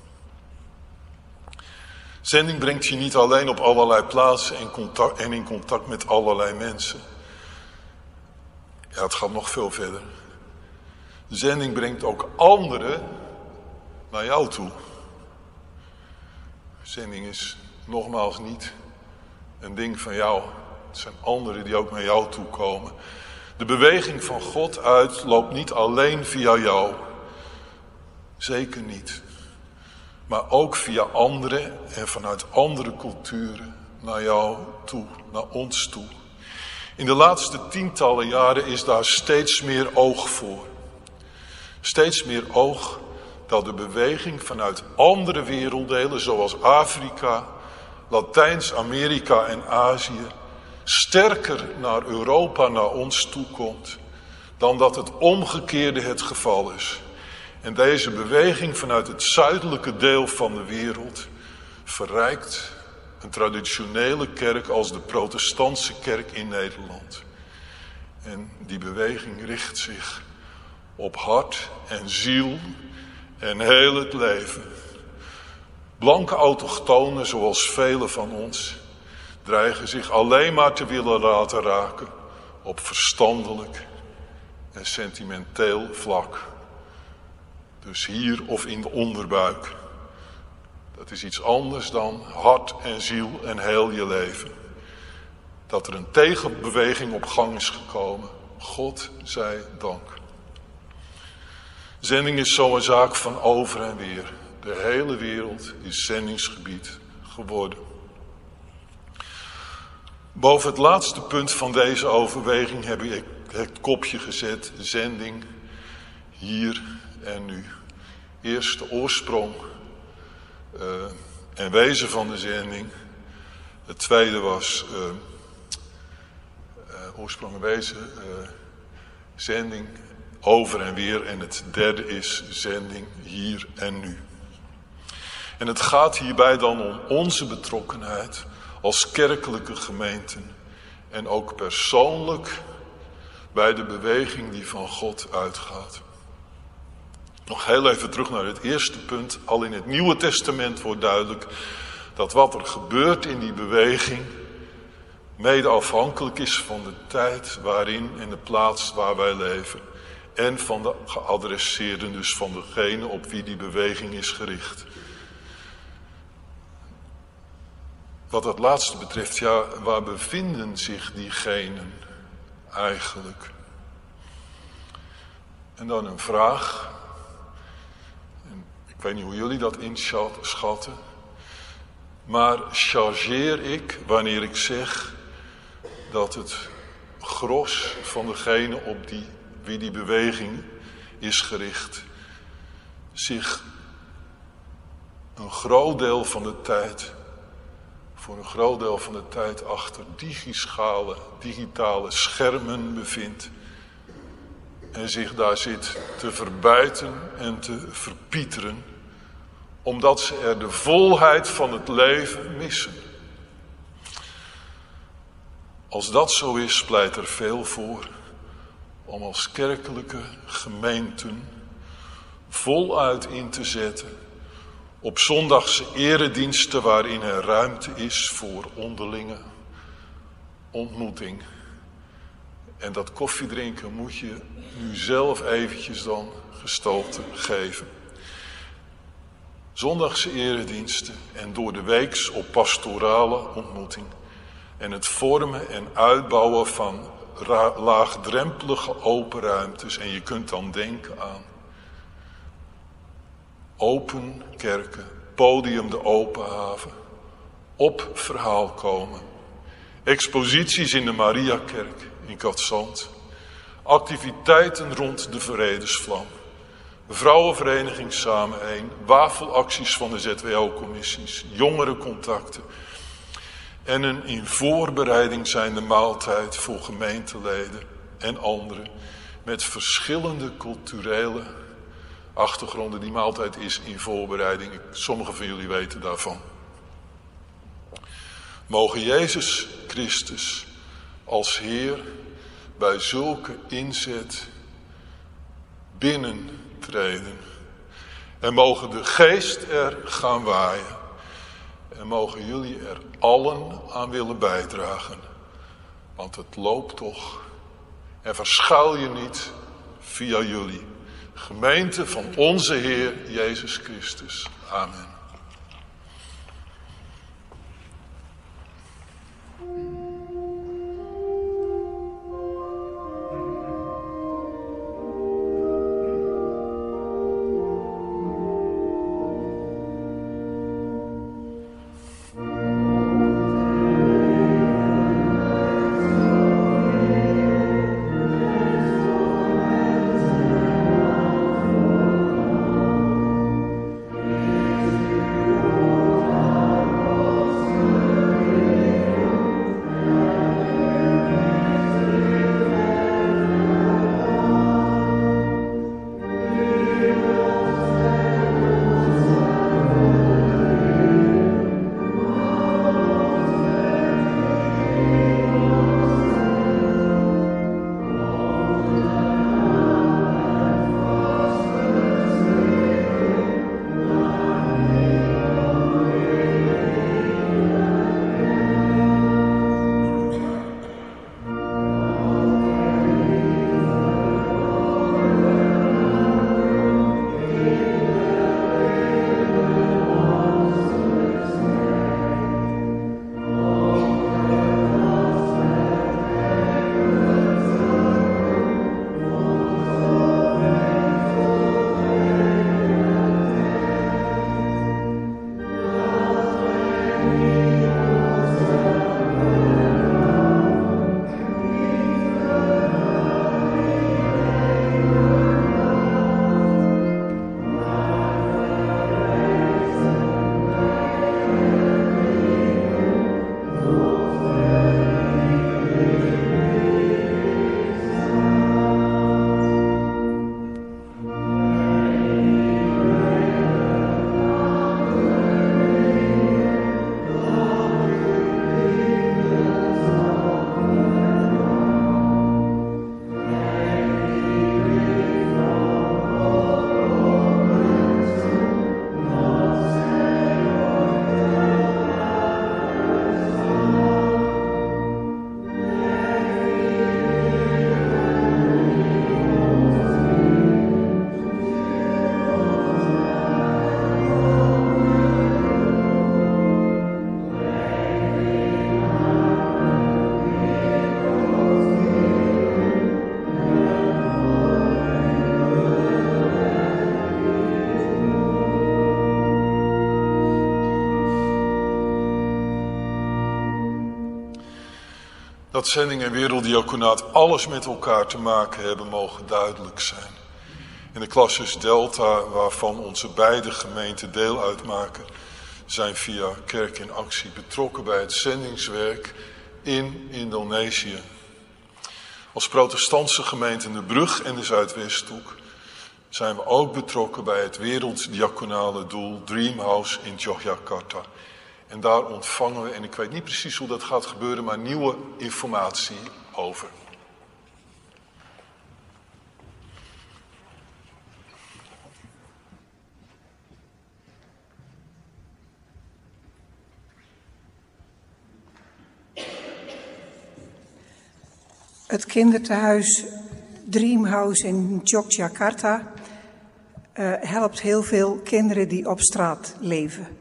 Zending brengt je niet alleen op allerlei plaatsen en in contact met allerlei mensen. Ja, het gaat nog veel verder. Zending brengt ook anderen naar jou toe. Zending is nogmaals niet een ding van jou. Het zijn anderen die ook naar jou toe komen. De beweging van God uit loopt niet alleen via jou. Zeker niet. Maar ook via anderen en vanuit andere culturen naar jou toe, naar ons toe. In de laatste tientallen jaren is daar steeds meer oog voor. Steeds meer oog dat de beweging vanuit andere werelddelen zoals Afrika, Latijns-Amerika en Azië sterker naar Europa, naar ons toe komt, dan dat het omgekeerde het geval is. En deze beweging vanuit het zuidelijke deel van de wereld verrijkt een traditionele kerk als de protestantse kerk in Nederland. En die beweging richt zich op hart en ziel en heel het leven. Blanke autochtonen, zoals velen van ons, dreigen zich alleen maar te willen laten raken op verstandelijk en sentimenteel vlak. Dus hier of in de onderbuik. Dat is iets anders dan hart en ziel en heel je leven. Dat er een tegenbeweging op gang is gekomen. God zij dank. Zending is zo'n zaak van over en weer. De hele wereld is zendingsgebied geworden. Boven het laatste punt van deze overweging heb ik het kopje gezet. Zending hier en nu. Eerst de oorsprong en wezen van de zending. Het tweede was oorsprong en wezen, zending, over en weer. En het derde is zending hier en nu. En het gaat hierbij dan om onze betrokkenheid als kerkelijke gemeenten. En ook persoonlijk bij de beweging die van God uitgaat. Nog heel even terug naar het eerste punt. Al in het Nieuwe Testament wordt duidelijk dat wat er gebeurt in die beweging mede afhankelijk is van de tijd waarin en de plaats waar wij leven. En van de geadresseerden, dus van degene op wie die beweging is gericht. Wat dat laatste betreft, ja, waar bevinden zich diegenen eigenlijk? En dan een vraag. Ik weet niet hoe jullie dat inschatten. Maar chargeer ik wanneer ik zeg dat het gros van degene op wie die beweging is gericht zich een groot deel van de tijd, voor een groot deel van de tijd achter digitale schermen bevindt en zich daar zit te verbijten en te verpieteren, omdat ze er de volheid van het leven missen. Als dat zo is, pleit er veel voor om als kerkelijke gemeenten voluit in te zetten op zondagse erediensten waarin er ruimte is voor onderlinge ontmoeting. En dat koffiedrinken moet je nu zelf eventjes dan gestalte geven. Zondagse erediensten en door de weeks op pastorale ontmoeting. En het vormen en uitbouwen van laagdrempelige open ruimtes. En je kunt dan denken aan open kerken, podium de open haven, op verhaal komen. Exposities in de Mariakerk in Katzand, Activiteiten rond de Vredesvlam. Vrouwenvereniging Samen 1. Wafelacties van de ZWO-commissies. Jongerencontacten. En een in voorbereiding zijnde maaltijd voor gemeenteleden en anderen. Met verschillende culturele achtergronden. Die maaltijd is in voorbereiding. Sommigen van jullie weten daarvan. Mogen Jezus Christus als Heer bij zulke inzet binnentreden. En mogen de geest er gaan waaien. En mogen jullie er allen aan willen bijdragen. Want het loopt toch. En verschuil je niet via jullie. Gemeente van onze Heer Jezus Christus. Amen. Dat zending en werelddiaconaat alles met elkaar te maken hebben, mogen duidelijk zijn. En de klasses Delta, waarvan onze beide gemeenten deel uitmaken, zijn via Kerk in Actie betrokken bij het zendingswerk in Indonesië. Als protestantse gemeente De Brug en de Zuidwesthoek zijn we ook betrokken bij het werelddiaconale doel Dreamhouse in Yogyakarta. En daar ontvangen we, en ik weet niet precies hoe dat gaat gebeuren, maar nieuwe informatie over. Het kindertehuis Dreamhouse in Yogyakarta helpt heel veel kinderen die op straat leven.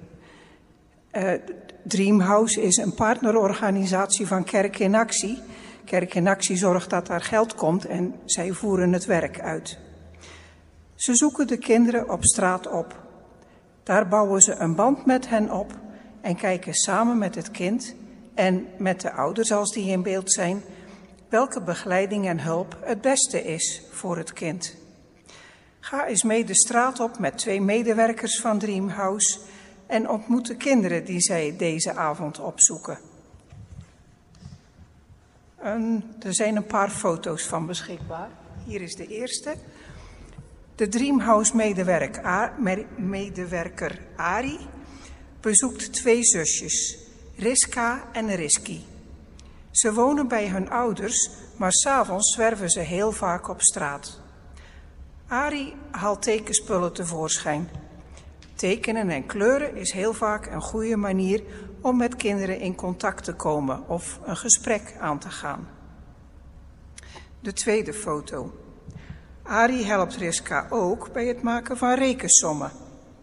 Dreamhouse is een partnerorganisatie van Kerk in Actie. Kerk in Actie zorgt dat daar geld komt en zij voeren het werk uit. Ze zoeken de kinderen op straat op. Daar bouwen ze een band met hen op en kijken samen met het kind en met de ouders als die in beeld zijn welke begeleiding en hulp het beste is voor het kind. Ga eens mee de straat op met 2 medewerkers van Dreamhouse en ontmoet de kinderen die zij deze avond opzoeken. Er zijn een paar foto's van beschikbaar. Hier is de eerste. De Dreamhouse-medewerker Ari bezoekt 2 zusjes, Riska en Riski. Ze wonen bij hun ouders, maar 's avonds zwerven ze heel vaak op straat. Ari haalt tekenspullen tevoorschijn. Tekenen en kleuren is heel vaak een goede manier om met kinderen in contact te komen of een gesprek aan te gaan. De tweede foto. Ari helpt Riska ook bij het maken van rekensommen.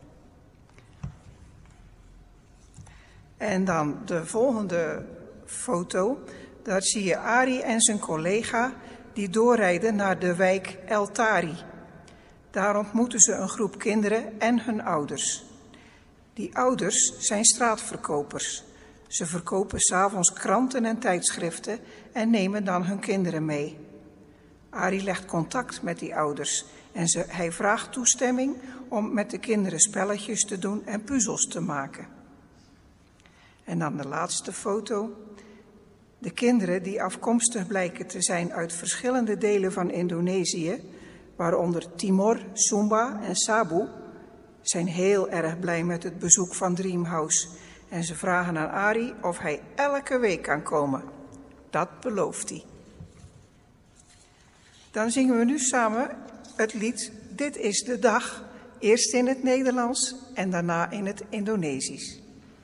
En dan de volgende foto. Daar zie je Ari en zijn collega die doorrijden naar de wijk El Tari. Daar ontmoeten ze een groep kinderen en hun ouders. Die ouders zijn straatverkopers. Ze verkopen 's avonds kranten en tijdschriften en nemen dan hun kinderen mee. Ari legt contact met die ouders en hij vraagt toestemming om met de kinderen spelletjes te doen en puzzels te maken. En dan de laatste foto. De kinderen die afkomstig blijken te zijn uit verschillende delen van Indonesië, waaronder Timor, Sumba en Sabu, zijn heel erg blij met het bezoek van Dreamhouse. En ze vragen aan Ari of hij elke week kan komen. Dat belooft hij. Dan zingen we nu samen het lied Dit is de dag, eerst in het Nederlands en daarna in het Indonesisch.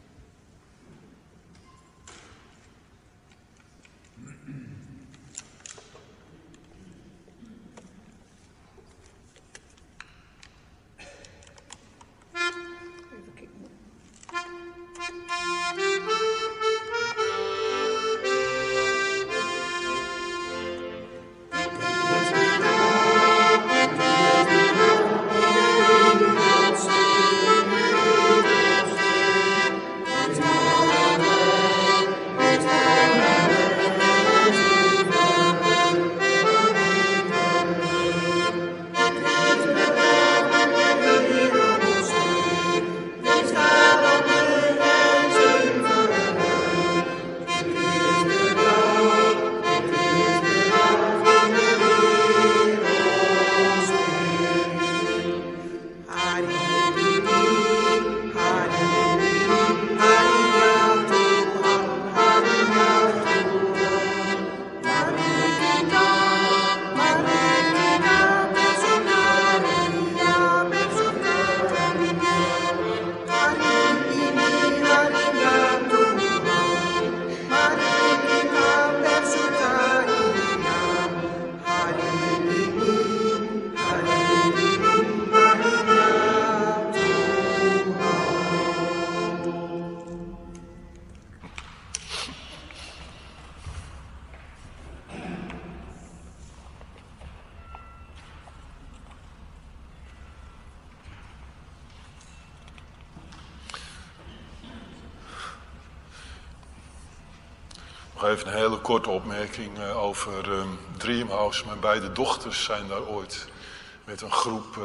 Nog even een hele korte opmerking over Dreamhouse. Mijn beide dochters zijn daar ooit met een groep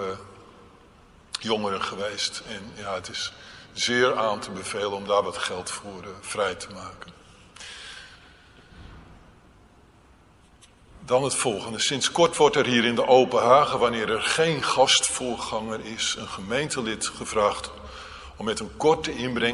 jongeren geweest. En ja, het is zeer aan te bevelen om daar wat geld voor vrij te maken. Dan het volgende. Sinds kort wordt er hier in de Open Hagen, wanneer er geen gastvoorganger is, een gemeentelid gevraagd om met een korte inbreng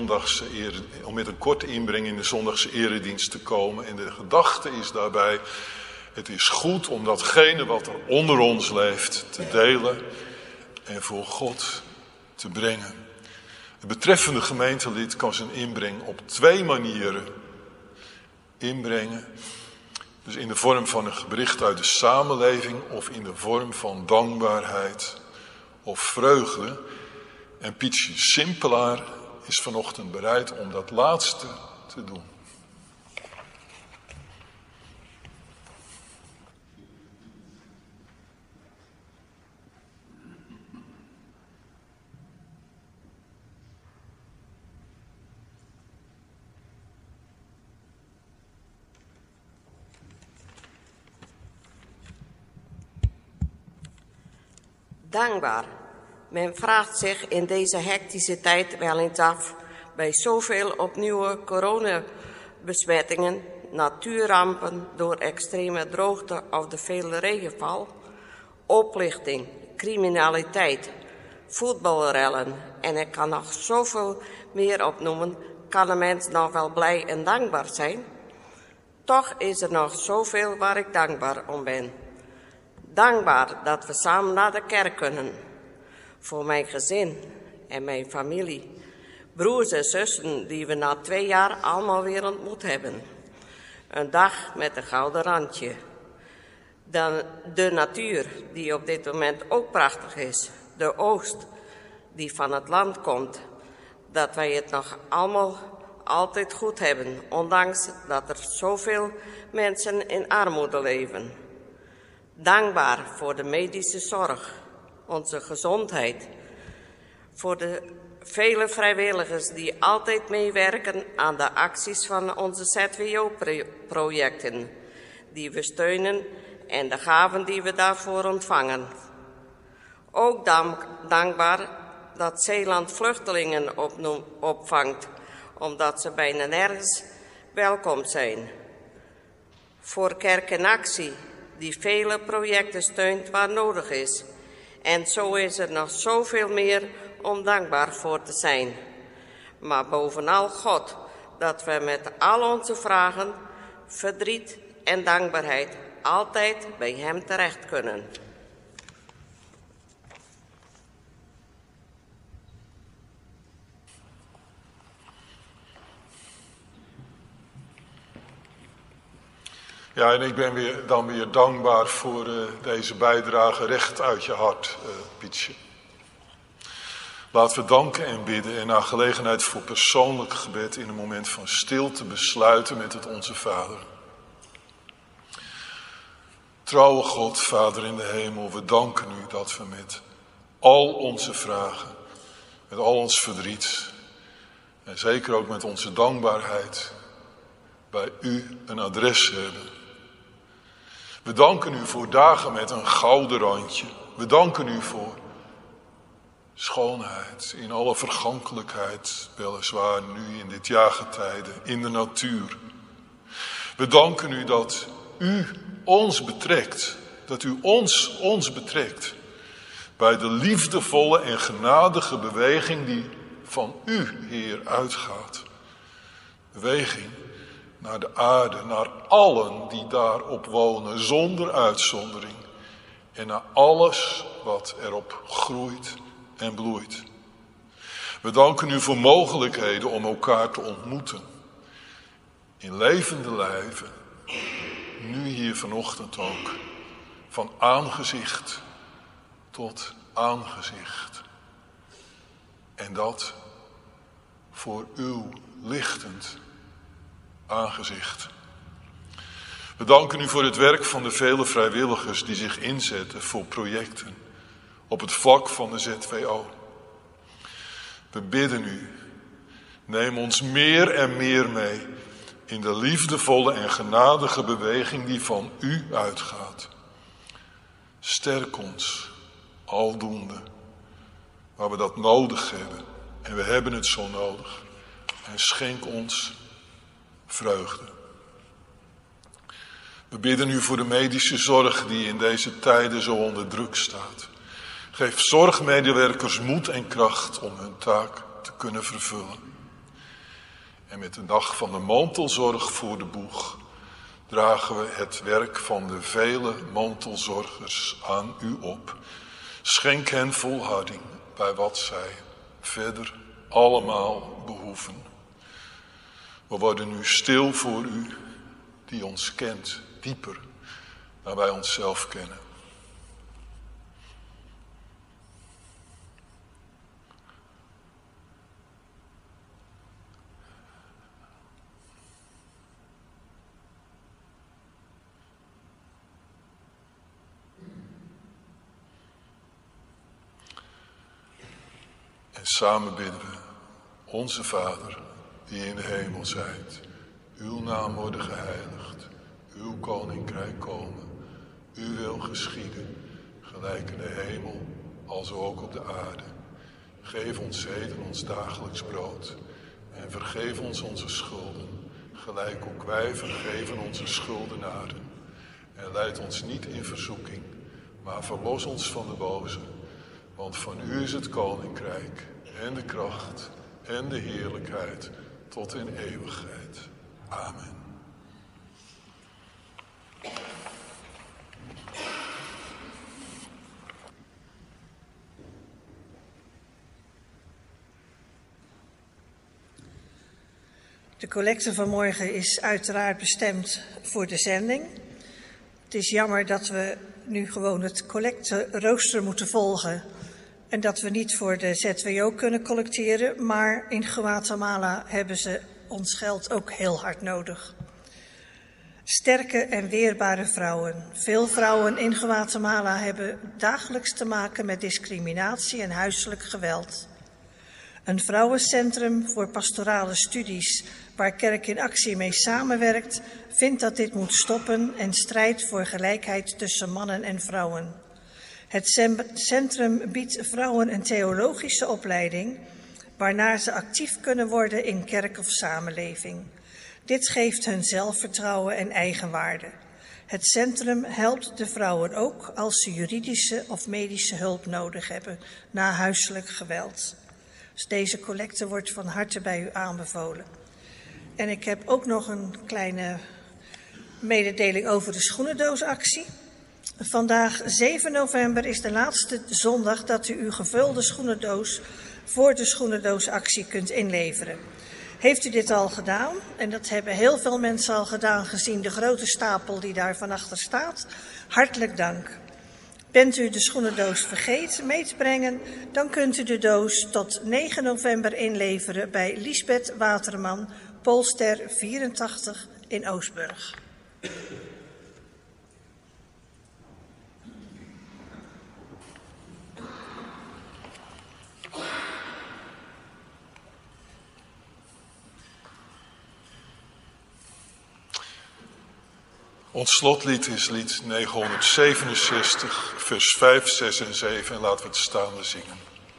in de zondagse eredienst te komen. En de gedachte is daarbij, het is goed om datgene wat er onder ons leeft te delen en voor God te brengen. Het betreffende gemeentelid kan zijn inbreng op 2 manieren inbrengen. Dus in de vorm van een gebericht uit de samenleving of in de vorm van dankbaarheid of vreugde. En Pietje Simpelaar is vanochtend bereid om dat laatste te doen. Dankbaar. Men vraagt zich in deze hectische tijd wel eens af bij zoveel opnieuw coronabesmettingen, natuurrampen door extreme droogte of de vele regenval, oplichting, criminaliteit, voetbalrellen en ik kan nog zoveel meer opnoemen, kan een mens nog wel blij en dankbaar zijn. Toch is er nog zoveel waar ik dankbaar om ben. Dankbaar dat we samen naar de kerk kunnen. Voor mijn gezin en mijn familie. Broers en zussen die we na 2 jaar allemaal weer ontmoet hebben. Een dag met een gouden randje. Dan de natuur die op dit moment ook prachtig is. De oogst die van het land komt. Dat wij het nog allemaal altijd goed hebben. Ondanks dat er zoveel mensen in armoede leven. Dankbaar voor de medische zorg, onze gezondheid, voor de vele vrijwilligers die altijd meewerken aan de acties van onze ZWO-projecten, die we steunen en de gaven die we daarvoor ontvangen. Ook dankbaar dat Zeeland vluchtelingen opvangt, omdat ze bijna nergens welkom zijn. Voor Kerk in Actie, die vele projecten steunt waar nodig is. En zo is er nog zoveel meer om dankbaar voor te zijn. Maar bovenal God, dat we met al onze vragen, verdriet en dankbaarheid altijd bij Hem terecht kunnen. Ja, en ik ben dan weer dankbaar voor deze bijdrage recht uit je hart, Pietje. Laten we danken en bidden en naar gelegenheid voor persoonlijk gebed in een moment van stilte besluiten met het Onze Vader. Trouwe God, Vader in de hemel, we danken u dat we met al onze vragen, met al ons verdriet en zeker ook met onze dankbaarheid bij u een adres hebben. We danken u voor dagen met een gouden randje. We danken u voor schoonheid in alle vergankelijkheid, weliswaar nu in dit jaargetijde, in de natuur. We danken u dat u ons betrekt, dat u ons betrekt bij de liefdevolle en genadige beweging die van u, Heer, uitgaat. Beweging naar de aarde, naar allen die daarop wonen, zonder uitzondering. En naar alles wat erop groeit en bloeit. We danken u voor mogelijkheden om elkaar te ontmoeten. In levende lijven. Nu hier vanochtend ook. Van aangezicht tot aangezicht. En dat voor uw lichtend aangezicht. We danken u voor het werk van de vele vrijwilligers die zich inzetten voor projecten op het vlak van de ZWO. We bidden u, neem ons meer en meer mee in de liefdevolle en genadige beweging die van u uitgaat. Sterk ons aldoende waar we dat nodig hebben. En we hebben het zo nodig. En schenk ons vreugde. We bidden u voor de medische zorg die in deze tijden zo onder druk staat. Geef zorgmedewerkers moed en kracht om hun taak te kunnen vervullen. En met de dag van de mantelzorg voor de boeg dragen we het werk van de vele mantelzorgers aan u op. Schenk hen volharding bij wat zij verder allemaal behoeven. We worden nu stil voor u die ons kent, dieper dan wij onszelf kennen. En samen bidden we, onze Vader, die in de hemel zijt, uw naam worden geheiligd, uw koninkrijk komen, uw wil geschieden, gelijk in de hemel, als ook op de aarde. Geef ons heden ons dagelijks brood en vergeef ons onze schulden, gelijk ook wij vergeven onze schuldenaren. En leid ons niet in verzoeking, maar verlos ons van de boze. Want van u is het koninkrijk en de kracht en de heerlijkheid tot in eeuwigheid. Amen. De collecte van morgen is uiteraard bestemd voor de zending. Het is jammer dat we nu gewoon het collecterooster moeten volgen en dat we niet voor de ZWO kunnen collecteren, maar in Guatemala hebben ze ons geld ook heel hard nodig. Sterke en weerbare vrouwen. Veel vrouwen in Guatemala hebben dagelijks te maken met discriminatie en huiselijk geweld. Een vrouwencentrum voor pastorale studies, waar Kerk in Actie mee samenwerkt, vindt dat dit moet stoppen en strijdt voor gelijkheid tussen mannen en vrouwen. Het centrum biedt vrouwen een theologische opleiding, waarna ze actief kunnen worden in kerk of samenleving. Dit geeft hun zelfvertrouwen en eigenwaarde. Het centrum helpt de vrouwen ook als ze juridische of medische hulp nodig hebben na huiselijk geweld. Dus deze collecte wordt van harte bij u aanbevolen. En ik heb ook nog een kleine mededeling over de schoenendoosactie. Vandaag 7 november is de laatste zondag dat u uw gevulde schoenendoos voor de schoenendoosactie kunt inleveren. Heeft u dit al gedaan? En dat hebben heel veel mensen al gedaan gezien de grote stapel die daar van achter staat. Hartelijk dank. Bent u de schoenendoos vergeten mee te brengen, dan kunt u de doos tot 9 november inleveren bij Liesbeth Waterman, Polster 84 in Oostburg. Ons slotlied is lied 967, vers 5, 6 en 7. En laten we het staande zingen.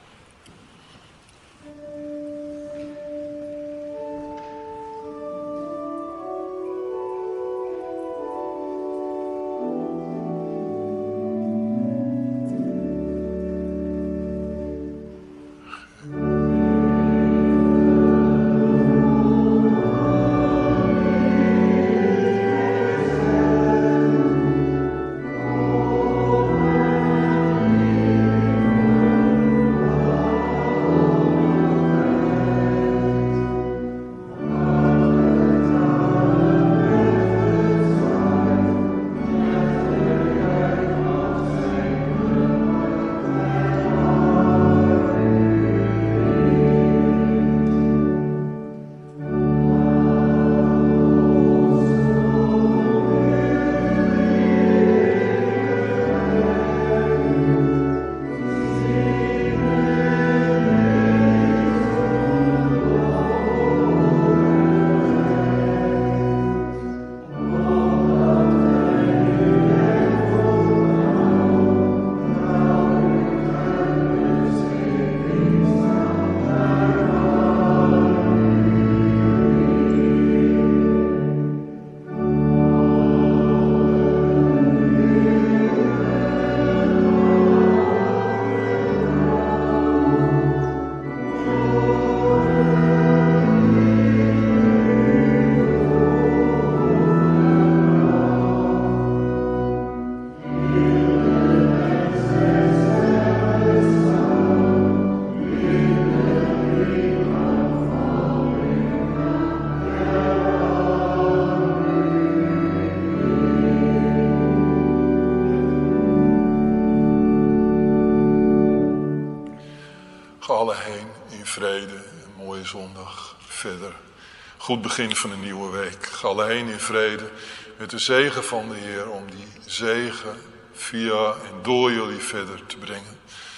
Ga alle heen in vrede. Een mooie zondag verder. Goed begin van een nieuwe week. Ga alle heen in vrede met de zegen van de Heer. Om die zegen via en door jullie verder te brengen.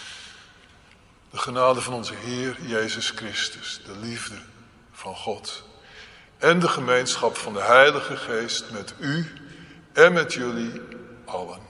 De genade van onze Heer Jezus Christus. De liefde van God. En de gemeenschap van de Heilige Geest met u en met jullie allen.